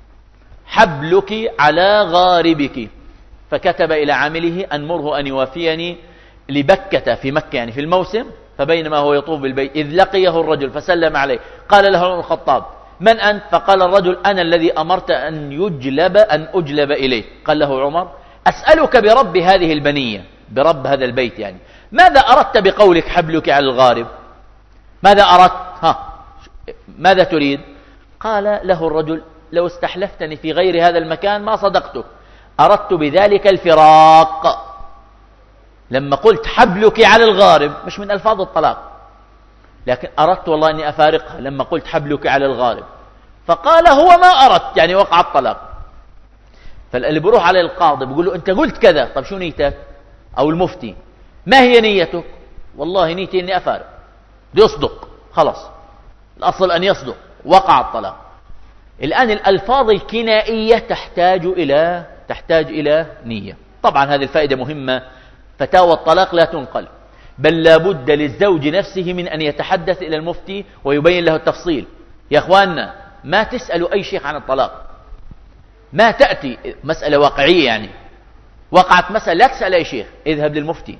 حبلك على غاربك، فكتب إلى عامله أن مره أن يوافيني لبكة في مكة، يعني في الموسم. فبينما هو يطوف بالبيت إذ لقيه الرجل فسلم عليه، قال له عمر بن الخطاب من أنت؟ فقال الرجل أنا الذي أمرت أن يجلب أن أجلب إليه. قال له عمر أسألك برب هذه البنية، برب هذا البيت يعني، ماذا أردت بقولك حبلك على الغارب؟ ماذا أردت؟ ها ماذا تريد؟ قال له الرجل لو استحلفتني في غير هذا المكان ما صدقتك، أردت بذلك الفراق. لما قلت حبلك على الغارب مش من ألفاظ الطلاق، لكن أردت والله أني أفارقها لما قلت حبلك على الغارب. فقال هو ما أردت، يعني وقع الطلاق. فاللي بروح على القاضي بيقول له أنت قلت كذا، طب شو نيتك؟ أو المفتي ما هي نيتك؟ والله نيتي أني أفارق. يصدق، خلاص الأصل أن يصدق، وقع الطلاق. الآن الألفاظ الكنائية تحتاج إلى تحتاج إلى نية. طبعا هذه الفائدة مهمة. فتاوى الطلاق لا تنقل، بل لا بد للزوج نفسه من أن يتحدث إلى المفتي ويبين له التفصيل. يا أخواننا ما تسألوا أي شيخ عن الطلاق، ما تأتي مسألة واقعية، يعني وقعت مسألة لا تسأل أي شيخ، اذهب للمفتي.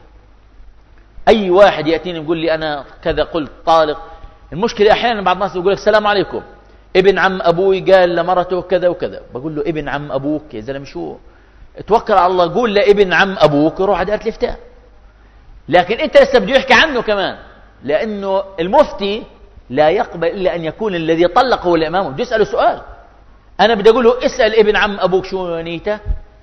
أي واحد يأتيني يقول لي أنا كذا قلت طالق، المشكلة أحيانا بعض الناس يقول لك السلام عليكم ابن عم أبوي قال لمرته كذا وكذا. بقول له ابن عم أبوك يا زلمة شو؟ توكل على الله، قول لابن عم أبوك روح على دائرة الإفتاء. لكن أنت لسه بده يحكي عنه كمان، لأنه المفتي لا يقبل إلا أن يكون الذي طلق هو اللي أمامه. بده يسأله سؤال، أنا بدي أقول له اسأل ابن عم أبوك شو نيته،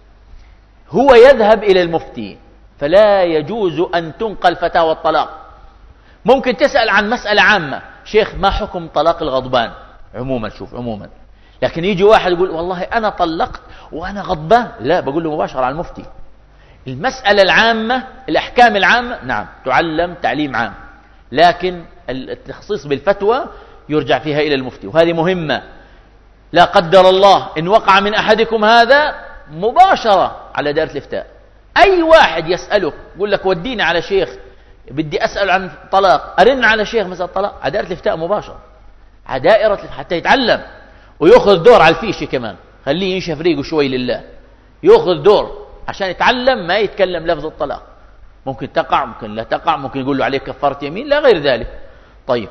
هو يذهب إلى المفتي. فلا يجوز أن تنقل فتاوى الطلاق. ممكن تسأل عن مسألة عامة، شيخ ما حكم طلاق الغضبان عموما؟ شوف عموما. لكن يجي واحد يقول والله أنا طلقت وأنا غضبان، لا، بقول له مباشرة على المفتي. المسألة العامة، الأحكام العامة نعم تعلم تعليم عام، لكن التخصيص بالفتوى يرجع فيها إلى المفتي، وهذه مهمة. لا قدر الله إن وقع من أحدكم هذا مباشرة على دائرة الإفتاء. أي واحد يسألك يقول لك وديني على شيخ بدي أسأل عن طلاق، أرن على شيخ مسألة طلاق، على دائرة الإفتاء مباشرة، على دائرة حتى يتعلم ويأخذ دور على الفيشة كمان، خليه ينشف ريقه شوي لله، يأخذ دور عشان يتعلم ما يتكلم لفظ الطلاق. ممكن تقع ممكن لا تقع، ممكن يقول له عليك كفارة يمين، لا غير ذلك. طيب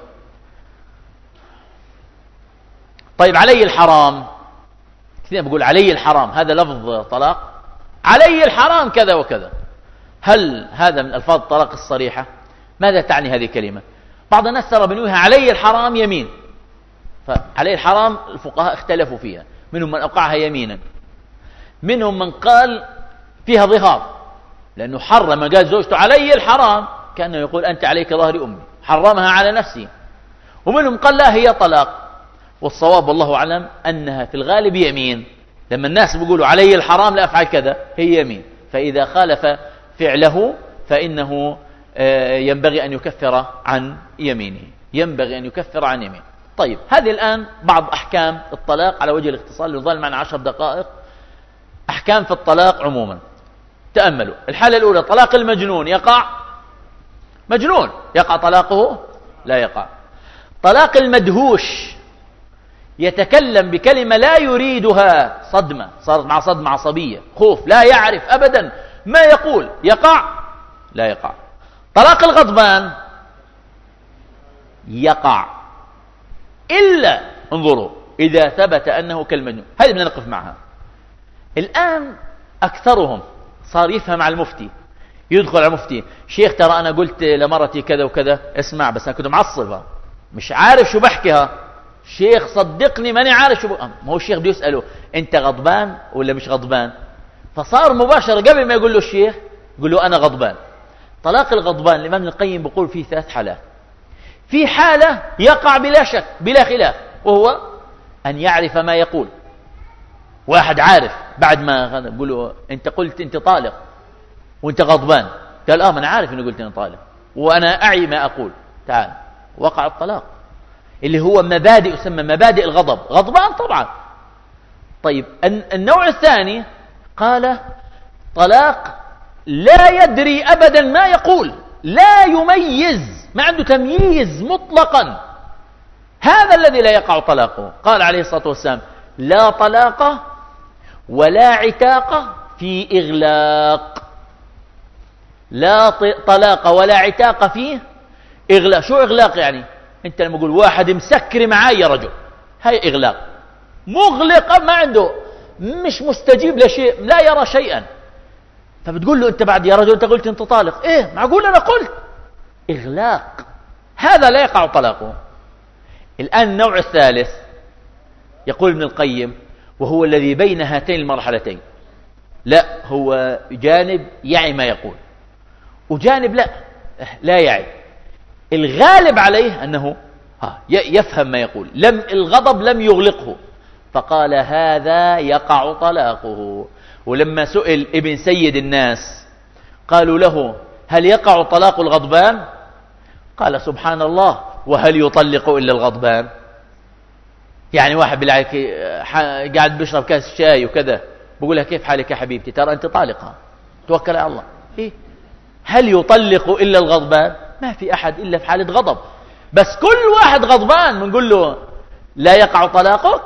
طيب علي الحرام، كثير بقول علي الحرام، هذا لفظ طلاق، علي الحرام كذا وكذا. هل هذا من ألفاظ الطلاق الصريحة؟ ماذا تعني هذه الكلمة؟ بعض الناس ترى بنوها علي الحرام يمين، فعلي الحرام الفقهاء اختلفوا فيها، منهم من أوقعها يمينا، منهم من قال فيها ظهار، لأنه حرم قال زوجته علي الحرام كأنه يقول أنت عليك ظهر أمي، حرمها على نفسه. ومنهم قال لا هي طلاق، والصواب والله أعلم أنها في الغالب يمين. لما الناس بيقولوا علي الحرام لا أفعل كذا، هي يمين، فإذا خالف فعله فإنه ينبغي أن يكفر عن يمينه، ينبغي أن يكفر عن يمينه. طيب هذه الآن بعض أحكام الطلاق على وجه الاختصار، لنظل معنا عشر دقائق. أحكام في الطلاق عموما، تأملوا. الحالة الأولى طلاق المجنون، يقع مجنون يقع طلاقه؟ لا يقع. طلاق المدهوش، يتكلم بكلمة لا يريدها، صدمة، صارت مع صدمة عصبية، خوف، لا يعرف أبدا ما يقول، يقع؟ لا يقع. طلاق الغضبان يقع إلا انظروا إذا ثبت أنه كالمجنون. هذه بدنا نقف معها. الآن أكثرهم صار يفهم على المفتي، يدخل على المفتي، شيخ ترى أنا قلت لمرتي كذا وكذا، اسمع بس أنا كنت معصبة مش عارف شو بحكيها، شيخ صدقني ماني عارف شو ب... ما هو الشيخ بده يسأله أنت غضبان ولا مش غضبان؟ فصار مباشرة قبل ما يقول له الشيخ يقول له أنا غضبان. طلاق الغضبان الإمام ابن القيم بيقول فيه ثلاث حالات. في حالة يقع بلا شك بلا خلاف، وهو أن يعرف ما يقول. واحد عارف بعد ما يقول له أنت قلت أنت طالق وأنت غضبان، قال آه ما أنا عارف أنه قلت أنا طالق وأنا أعي ما أقول، تعال وقع الطلاق اللي هو مبادئ يسمى مبادئ الغضب، غضبان طبعا. طيب النوع الثاني قال طلاق لا يدري أبدا ما يقول، لا يميز، ما عنده تمييز مطلقا، هذا الذي لا يقع طلاقه. قال عليه الصلاة والسلام لا طلاق ولا عتاق في إغلاق. لا طلاق ولا عتاق فيه إغلاق. شو إغلاق يعني؟ أنت لما أقول واحد مسكر معاي يا رجل، هاي إغلاق، مغلق، ما عنده، مش مستجيب لشيء، لا يرى شيئا، فبتقول له أنت بعد يا رجل أنت قلت أنت طالق، إيه معقول أنا قلت؟ إغلاق، هذا لا يقع طلاقه. الآن النوع الثالث يقول ابن القيم وهو الذي بين هاتين المرحلتين، لا هو جانب يعي ما يقول وجانب لا لا يعي. الغالب عليه أنه يفهم ما يقول، لم الغضب لم يغلقه، فقال هذا يقع طلاقه. ولما سئل ابن سيد الناس قالوا له هل يقع طلاق الغضبان؟ قال سبحان الله وهل يطلق إلا الغضبان؟ يعني واحد بالله قاعد بيشرب كاس شاي وكذا بقولها كيف حالك يا حبيبتي، ترى أنت طالقة، توكل على الله. إيه؟ هل يطلق إلا الغضبان؟ ما في أحد إلا في حالة غضب، بس كل واحد غضبان بنقول له لا يقع طلاقك.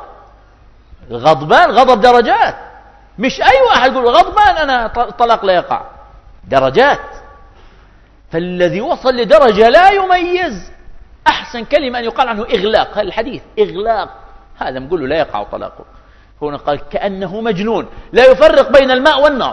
غضبان غضب درجات، مش أي واحد يقول غضبان أنا طلاق لا يقع، درجات. فالذي وصل لدرجة لا يميز أحسن كلمة أن يقال عنه إغلاق، هذا الحديث إغلاق، هذا نقول له لا يقع طلاقه. هنا قال كأنه مجنون لا يفرق بين الماء والنار،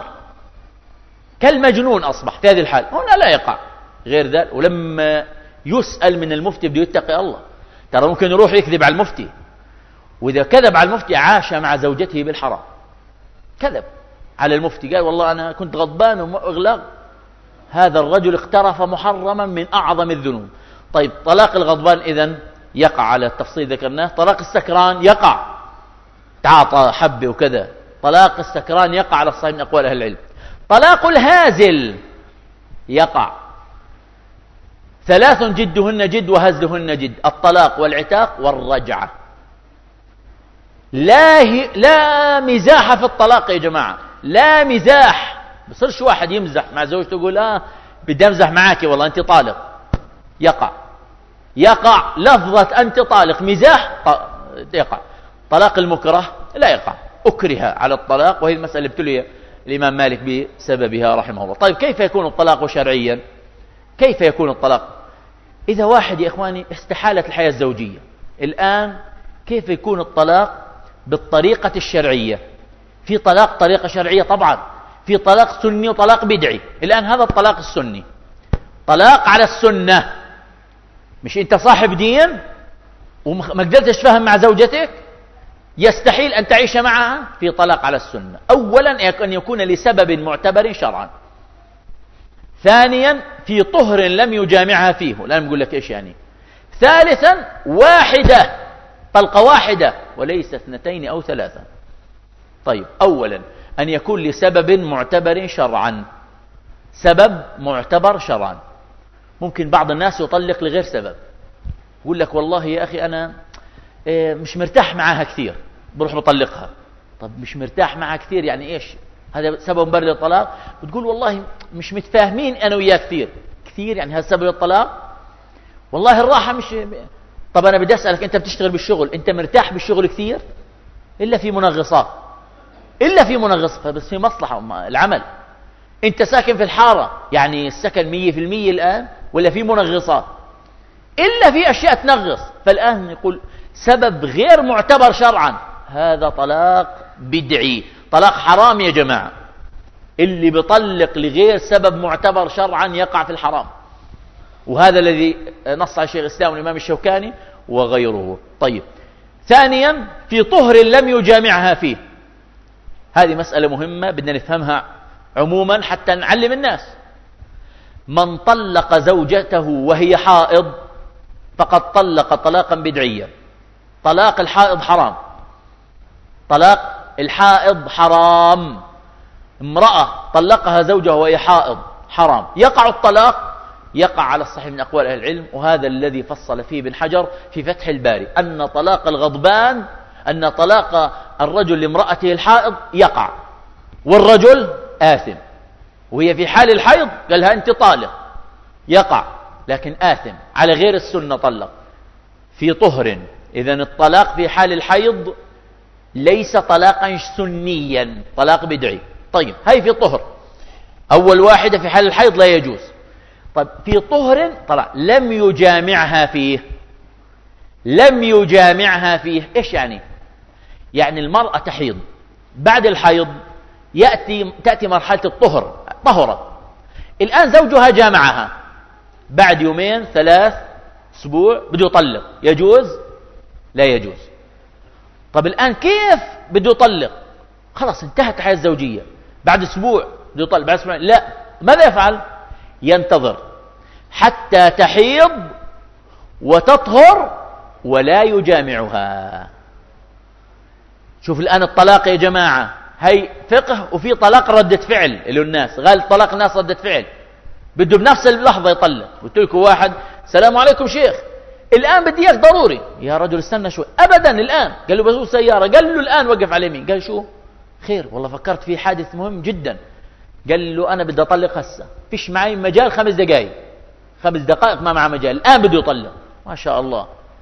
كالمجنون أصبح في هذه الحال، هنا لا يقع غير ذلك. ولما يسأل من المفتي بده يتقي الله، ترى ممكن يروح يكذب على المفتي، وإذا كذب على المفتي عاش مع زوجته بالحرام، كذب على المفتي قال والله أنا كنت غضبان وإغلاق، هذا الرجل اقترف محرما من أعظم الذنوب. طيب طلاق الغضبان إذن يقع على التفصيل ذكرناه. طلاق السكران يقع، تعاطى حبة وكذا، طلاق السكران يقع على الصحيح من أقوال أهل العلم. طلاق الهازل يقع، ثلاث جدهن جد وهزلهن جد، الطلاق والعتاق والرجعة. لا لا مزاح في الطلاق يا جماعة، لا مزاح. بصيرش واحد يمزح مع زوجته يقول اه بدي امزح معاك والله انت طالق، يقع يقع لفظة انت طالق مزاح يقع. طلاق المكره لا يقع، اكره على الطلاق، وهي المسألة اللي ابتلي الإمام مالك بسببها رحمه الله. طيب كيف يكون الطلاق شرعيا؟ كيف يكون الطلاق؟ إذا واحد يا إخواني استحالت الحياة الزوجية الآن، كيف يكون الطلاق بالطريقة الشرعية؟ في طلاق طريقة شرعية طبعا، في طلاق سني وطلاق بدعي. الآن هذا الطلاق السني، طلاق على السنة، مش أنت صاحب دين وما قدرتش تفهم مع زوجتك يستحيل أن تعيش معها، في طلاق على السنة. أولا أن يكون لسبب معتبر شرعا، ثانيا في طهر لم يجامعها فيه، الآن بقول لك إيش يعني، ثالثا واحدة، طلقة واحدة وليس اثنتين أو ثلاثة. طيب أولا أن يكون لسبب معتبر شرعا، سبب معتبر شرعا. ممكن بعض الناس يطلق لغير سبب، يقول لك والله يا أخي أنا مش مرتاح معها كثير بروح بطلقها. طب مش مرتاح معها كثير يعني إيش؟ هذا سبب مبرر للطلاق؟ بتقول والله مش متفاهمين أنا وياه كثير كثير يعني هذا سبب الطلاق؟ والله الراحة مش. طب أنا بدي أسألك، أنت بتشتغل بالشغل، أنت مرتاح بالشغل كثير؟ إلا في منغصات، إلا في منغصات، بس في مصلحة العمل. أنت ساكن في الحارة، يعني السكن مية في المية الآن ولا في منغصات؟ إلا في أشياء تنغص. فالآن يقول سبب غير معتبر شرعا، هذا طلاق بدعي، طلاق حرام يا جماعة. اللي بيطلق لغير سبب معتبر شرعا يقع في الحرام، وهذا الذي نص على شيخ الإسلام والإمام الشوكاني وغيره. طيب، ثانيا في طهر لم يجامعها فيه. هذه مسألة مهمة بدنا نفهمها عموما حتى نعلم الناس. من طلق زوجته وهي حائض فقد طلق طلاقا بدعيا. طلاق الحائض حرام، طلاق الحائض حرام. امرأة طلقها زوجها وهي حائض حرام. يقع الطلاق، يقع على الصحيح من أقوال أهل العلم، وهذا الذي فصل فيه ابن حجر في فتح الباري، أن طلاق الغضبان، أن طلاق الرجل لامرأته الحائض يقع، والرجل آثم، وهي في حال الحيض قالها أنت طالق، يقع، لكن آثم على غير السنة طلق في طهر. إذن الطلاق في حال الحيض ليس طلاقا سنيا، طلاق بدعي. طيب، هاي في طهر، أول واحدة في حال الحيض لا يجوز. طيب، في طهر طلع لم يجامعها فيه. لم يجامعها فيه إيش يعني؟ يعني المرأة تحيض، بعد الحيض يأتي تأتي مرحلة الطهر، طهرت، الآن زوجها جامعها بعد يومين ثلاث أسبوع بده يطلق، يجوز؟ لا يجوز. طب الآن كيف بده يطلق؟ خلاص انتهت الحياة الزوجية، بعد أسبوع بده يطلق، بعد أسبوع لا. ماذا يفعل؟ ينتظر حتى تحيض وتطهر ولا يجامعها. شوف الآن الطلاق يا جماعة، هي فقه وفي طلاق ردة فعل اللي الناس قال طلاق الناس ردة فعل، بده بنفس اللحظة يطلق. قلت لكم واحد السلام عليكم شيخ الآن بدي إياك ضروري، يا رجل استنى شوي، أبدا الآن. قال له بسوق سيارة، قال له الآن وقف على يمين، قال شو خير والله فكرت في حادث مهم جدا. قال له أنا بدي أطلق هسه، فيش معي مجال خمس دقائق، خمس دقائق ما معه مجال، الآن بده يطلق. ما شاء الله،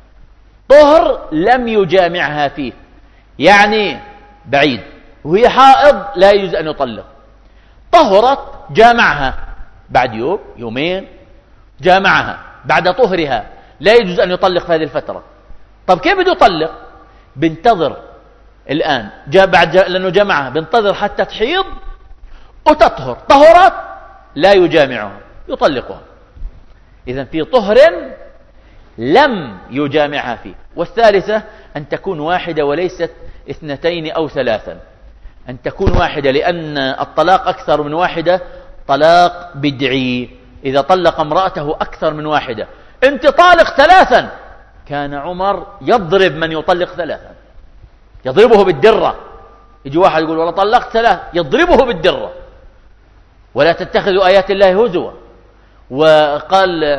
طهر لم يجامعها فيه، يعني بعيد وهي حائض لا يجوز أن يطلق. طهرت جامعها بعد يوم يومين، جامعها بعد طهرها، لا يجوز أن يطلق في هذه الفترة. طب كيف بده يطلق؟ بنتظر الآن جاء بعد جاء لأنه جمعها، بنتظر حتى تحيض وتطهر، طهرت لا يجامعها، يطلقها. إذن في طهر لم يجامعها فيه. والثالثة أن تكون واحدة وليست اثنتين أو ثلاثا، أن تكون واحدة، لأن الطلاق أكثر من واحدة طلاق بدعي. إذا طلق امرأته أكثر من واحدة، أنت طالق ثلاثا، كان عمر يضرب من يطلق ثلاثا، يضربه بالدرة. يجي واحد يقول والله طلقت ثلاث، يضربه بالدرة. ولا تتخذوا آيات الله هزوا. وقال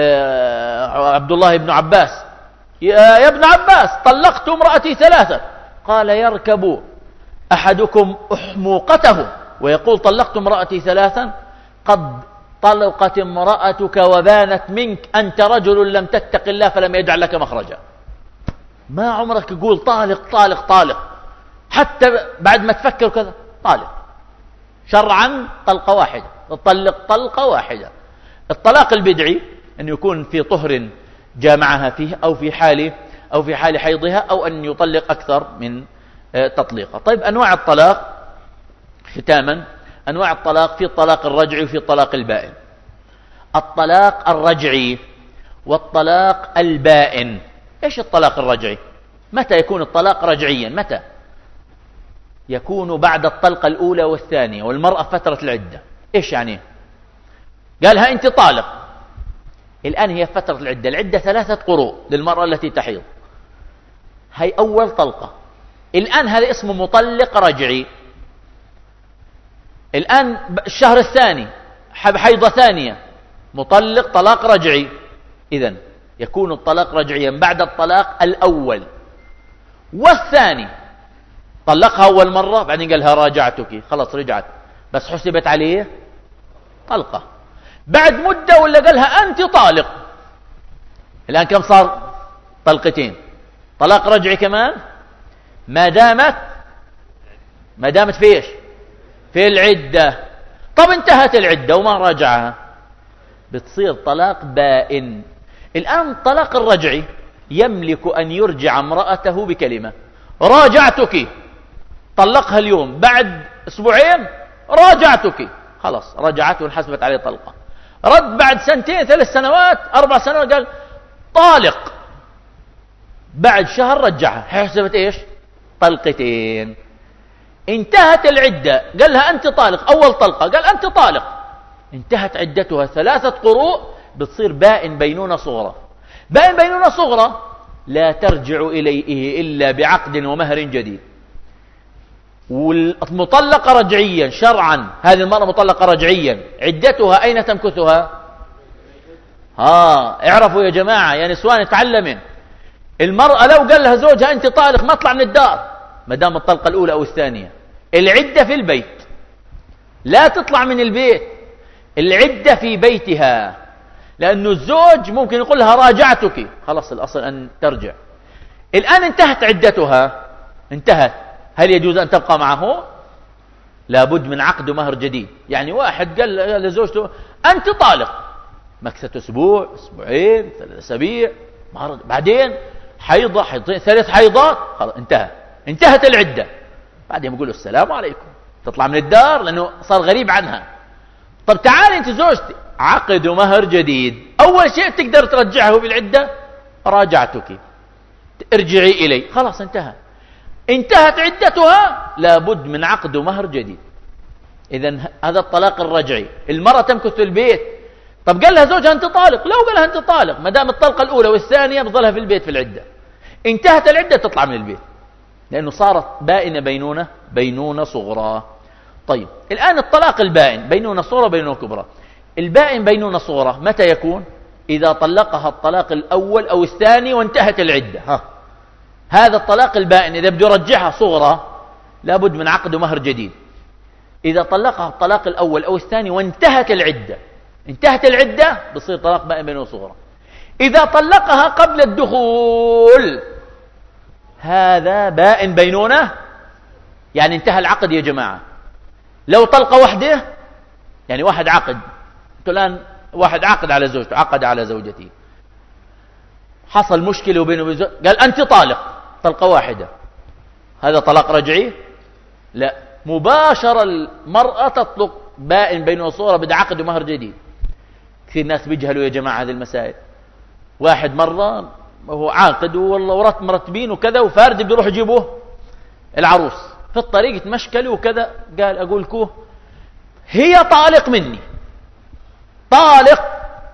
عبد الله بن عباس يا ابن عباس طلقت امرأتي ثلاثا، قال يركب أحدكم أحموقته ويقول طلقت امرأتي ثلاثا، قد طلقت امرأتك وبانت منك أنت رجل لم تتق الله فلم يجعل لك مخرجا. ما عمرك يقول طالق طالق طالق، حتى بعد ما تفكر كذا طالق. شرعا طلقة واحدة، تطلق طلقة واحدة. الطلاق البدعي أن يكون في طهر جامعها فيه، أو في حال أو في حال حيضها، أو أن يطلق أكثر من تطليقة. طيب، أنواع الطلاق ختاما، أنواع الطلاق في الطلاق الرجعي وفي الطلاق البائن. الطلاق الرجعي والطلاق البائن. إيش الطلاق الرجعي؟ متى يكون الطلاق رجعيا؟ متى يكون؟ بعد الطلقة الأولى والثانية والمرأة فترة العدة. إيش يعني؟ قالها أنت طالق، الآن هي فترة العدة، العدة ثلاثة قروء للمرأة التي تحيض، هي أول طلقة. الآن هذا اسمه مطلق رجعي. الآن الشهر الثاني حيضة ثانية، مطلق طلاق رجعي. إذن يكون الطلاق رجعيا بعد الطلاق الأول والثاني. طلقها أول مرة بعدين قالها راجعتك، خلاص رجعت، بس حسبت عليه طلقة. بعد مدة ولا قالها أنت طالق، الآن كم صار؟ طلقتين، طلاق رجعي كمان. ما دامت ما دامت في إيش؟ في العدة. طب انتهت العدة وما راجعها، بتصير طلاق بائن. الآن الطلاق الرجعي يملك أن يرجع امرأته بكلمة: راجعتك، طلقها اليوم، بعد أسبوعين راجعتك، خلاص رجعته وانحسبت عليه طلقة. رد بعد سنتين، ثلاث سنوات، أربع سنوات، قال طالق، بعد شهر رجعها، حسبت إيش؟ طلقتين. انتهت العدة، قال لها أنت طالق، أول طلقة قال أنت طالق، انتهت عدتها ثلاثة قروء، بتصير بائن بينونة صغرى. بائن بينونة صغرى لا ترجع إليه إلا بعقد ومهر جديد. والمطلقة رجعيا شرعا، هذه المرأة مطلقة رجعيا، عدتها أين تمكثها؟ ها اعرفوا يا جماعة يا نسوان، تعلمين. المرأة لو قال لها زوجها أنت طالق ما اطلع من الدار، ما دام الطلقة الأولى أو الثانية، العدة في البيت، لا تطلع من البيت، العدة في بيتها، لأنه الزوج ممكن يقول لها راجعتك، خلاص الأصل أن ترجع. الآن انتهت عدتها، انتهت، هل يجوز أن تبقى معه؟ لابد من عقد ومهر جديد. يعني واحد قال لزوجته أنت طالق، مكثت أسبوع، أسبوعين، ثلاث أسابيع، بعدين حيضة، حيضتين، ثلاث حيضات، خلاص انتهى، انتهت العدة. بعدين يقول له السلام عليكم، تطلع من الدار لأنه صار غريب عنها. طب تعالي أنت زوجتي، عقد ومهر جديد. أول شيء تقدر ترجعه بالعدة، راجعتك، ارجعي إلي، خلاص انتهى. انتهت عدتها، لابد من عقد ومهر جديد. إذن هذا الطلاق الرجعي. المرأة تمكث في البيت، طب قال لها زوجها أنت طالق، لو قال لها أنت طالق، ما دام الطلقة الأولى والثانية بظلها في البيت في العدة. انتهت العدة تطلع من البيت، لأنه صارت بائنة بينونة بينونة صغرى. طيب الآن الطلاق البائن بينونة صغرى بينونة كبرى. البائن بينونة صغرى متى يكون؟ إذا طلقها الطلاق الأول أو الثاني وانتهت العدة. ها. هذا الطلاق البائن إذا بده يرجعها صغرى لابد من عقد ومهر جديد. إذا طلقها الطلاق الأول أو الثاني وانتهت العدة، انتهت العدة بصير طلاق بائن بينونة صغرى. إذا طلقها قبل الدخول هذا بائن بينونة، يعني انتهى العقد يا جماعة. لو طلقة واحدة، يعني واحد عقد، الآن واحد عقد على زوجته، عقد على زوجته، حصل مشكلة وبينه وبين زوجته، قال أنت طالق، طلقة واحدة، هذا طلاق رجعي؟ لا، مباشرة المرأة تطلق بائن بينونة صغرى بدها عقد ومهر جديد. كثير ناس بيجهلوا يا جماعة هذه المسائل. واحد مرة هو عاقد والله ورت مرتبين وكذا وفارد بده يروح يجيبوه العروس، في الطريق تمشكلوا وكذا، قال أقول لكم هي طالق مني، طالق،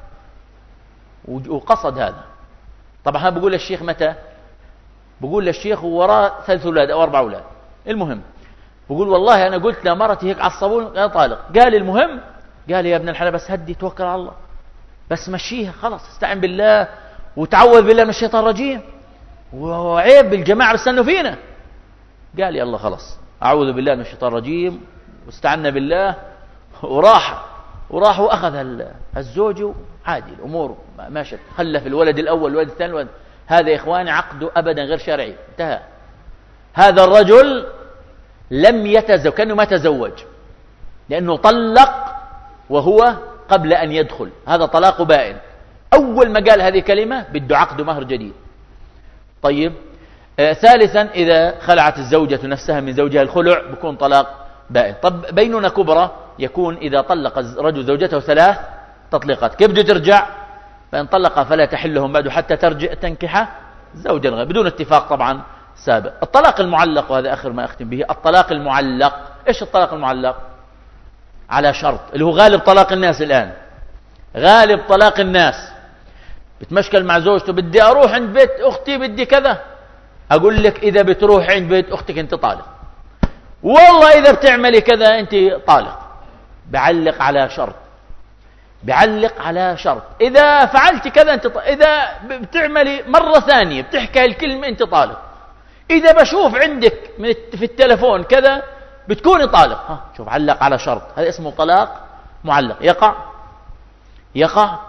وقصد هذا. طبعا هذا بقول للشيخ متى؟ بقول للشيخ ووراه ثلاث أولاد أو أربع أولاد. المهم بقول والله أنا قلت لمرتي هيك عصبون، قال طالق. قال المهم، قال يا ابن الحلال بس هدي، توكل على الله، بس مشيها خلاص، استعن بالله وتعوذ بالله من الشيطان الرجيم، وعيب بالجماعة بستنوا فينا. قال يلا خلاص أعوذ بالله من الشيطان الرجيم واستعنا بالله، وراح وراح وأخذ الزوج عادي، الأمور ماشت، خلف الولد الأول الولد الثاني الولد. هذا يا إخواني عقده أبدا غير شرعي، انتهى. هذا الرجل لم يتزوج، كأنه ما تزوج، لأنه طلق وهو قبل أن يدخل، هذا طلاق بائن. أول ما قال هذه كلمة بده عقد ومهر جديد. طيب آه ثالثا إذا خلعت الزوجة نفسها من زوجها الخلع بيكون طلاق بائن. طب بينونة كبرى يكون إذا طلق الرجل زوجته ثلاث تطليقات. كيف بده ترجع؟ فإن طلقها فلا تحلهم بعد حتى ترجع تنكح زوجا غير، بدون اتفاق طبعا سابق. الطلاق المعلق، وهذا آخر ما أختم به، الطلاق المعلق. إيش الطلاق المعلق؟ على شرط، اللي هو غالب طلاق الناس الآن، غالب طلاق الناس بتمشكل مع زوجته، بدي أروح عند بيت أختي بدي كذا، أقول لك إذا بتروح عند بيت أختك أنت طالق، والله إذا بتعملي كذا أنت طالق. بعلق على شرط، بعلق على شرط، إذا فعلت كذا أنت طالق، إذا بتعملي مرة ثانية بتحكي الكلمة أنت طالق، إذا بشوف عندك في التلفون كذا بتكوني طالق. ها شوف، علق على شرط، هذا اسمه طلاق معلق. يقع يقع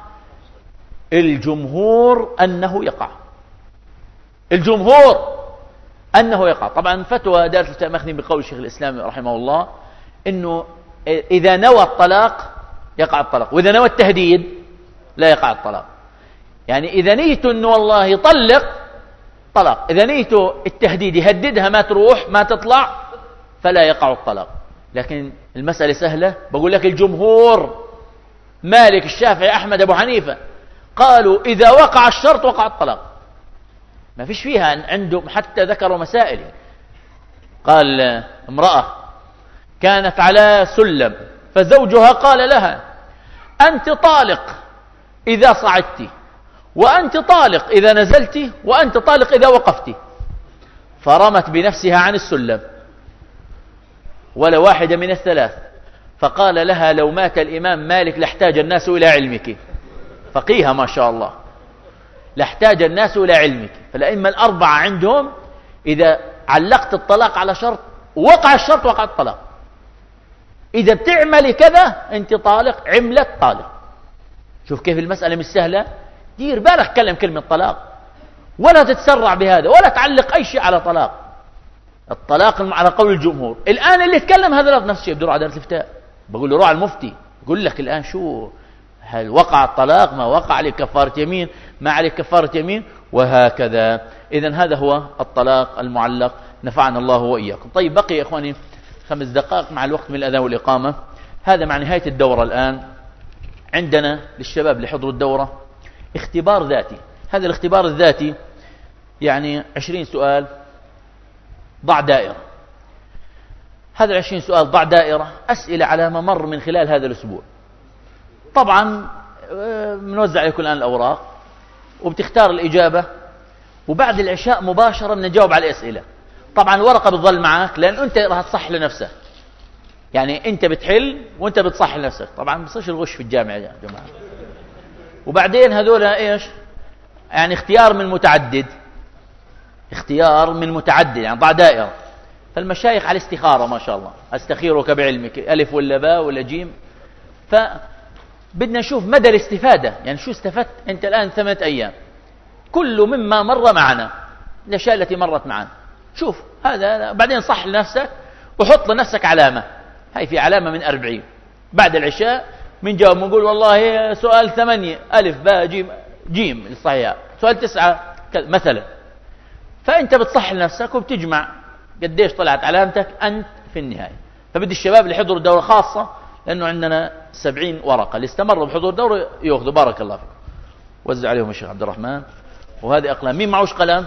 الجمهور أنه يقع، الجمهور أنه يقع. طبعا فتوى دارة الفتوى ماخذين بقول الشيخ الإسلام رحمه الله أنه إذا نوى الطلاق يقع الطلاق، وإذا نوى التهديد لا يقع الطلاق. يعني إذا نيته أنه والله يطلق طلاق، إذا نيته التهديد يهددها ما تروح ما تطلع فلا يقع الطلاق. لكن المسألة سهلة، بقول لك الجمهور مالك الشافعي أحمد أبو حنيفة قالوا إذا وقع الشرط وقع الطلاق، ما فيش فيها عندهم، حتى ذكروا مسائل. قال امرأة كانت على سلم فزوجها قال لها أنت طالق إذا صعدت، وأنت طالق إذا نزلت، وأنت طالق إذا وقفت، فرمت بنفسها عن السلم ولا واحدة من الثلاث. فقال لها لو مات الإمام مالك لاحتاج الناس إلى علمك، فقيها ما شاء الله، لاحتاج الناس إلى علمك. فالأئمة الأربعة عندهم إذا علقت الطلاق على شرط وقع الشرط وقع الطلاق. إذا بتعملي كذا أنت طالق، عملت طالق. شوف كيف المسألة مش سهلة. دير بالك كلم كلمة طلاق، ولا تتسرع بهذا، ولا تعلق أي شيء على طلاق. الطلاق على قول الجمهور. الآن اللي يتكلم هذا نفس الشيء بدور على دارة الإفتاء، بقول له روح على المفتي يقول لك الآن شو هل وقع الطلاق، ما وقع عليك كفارة يمين، ما عليك كفارة يمين، وهكذا. إذن هذا هو الطلاق المعلق، نفعنا الله وإياكم. طيب بقي يا إخواني خمس دقائق مع الوقت من الأذان والإقامة. هذا مع نهاية الدورة. الآن عندنا للشباب اللي حضروا الدورة اختبار ذاتي. هذا الاختبار الذاتي يعني عشرين سؤال ضع دائرة. هذا العشرين سؤال ضع دائرة أسئلة على ما مر من خلال هذا الأسبوع. طبعا بنوزع عليكم الآن الأوراق وبتختار الإجابة، وبعد العشاء مباشرة بنجاوب على الأسئلة. طبعا الورقة بتظل معك لأن أنت راح تصح لنفسك، يعني أنت بتحل وأنت بتصح لنفسك. طبعا ما بصيرش الغش في الجامعة يا جماعة. وبعدين هذول إيش يعني اختيار من متعدد، اختيار من متعدد يعني ضع دائرة. فالمشايخ على الاستخارة ما شاء الله، استخيرك بعلمك ألف ولا باء ولا جيم. فبدنا نشوف مدى الاستفادة، يعني شو استفدت أنت الآن ثمانية أيام كل مما مر معنا، الأشياء التي مرت معنا. شوف هذا بعدين صح لنفسك وحط لنفسك علامة. هاي في علامة من أربعين. بعد العشاء من جاوب نقول والله سؤال ثمانية ألف باء جيم جيم الصحيح، سؤال تسعة مثلا. فأنت بتصح لنفسك وبتجمع قديش طلعت علامتك أنت في النهاية. فبدي الشباب اللي حضروا الدورة خاصة، لأنه عندنا سبعين ورقة اللي استمروا بحضور الدورة يأخذوا. بارك الله فيكم. وزع عليهم الشيخ عبد الرحمن. وهذه أقلام. مين معوش قلم؟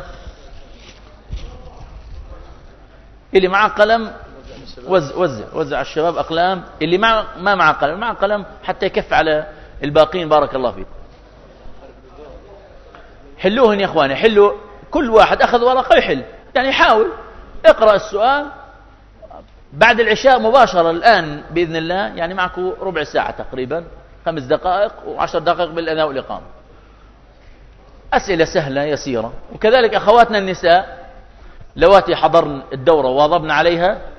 اللي معه قلم وزع وزع وزع على الشباب أقلام. اللي مع ما معه قلم معه قلم حتى يكف على الباقين. بارك الله فيكم. حلوهن يا اخواني، حلوا. كل واحد اخذ ورقه يحل، يعني حاول اقرا السؤال بعد العشاء مباشره. الان باذن الله يعني معكم ربع ساعه تقريبا، خمس دقائق وعشر دقائق بالاذان والاقامه. اسئله سهله يسيره. وكذلك اخواتنا النساء لواتي حضرن الدوره وواظبن عليها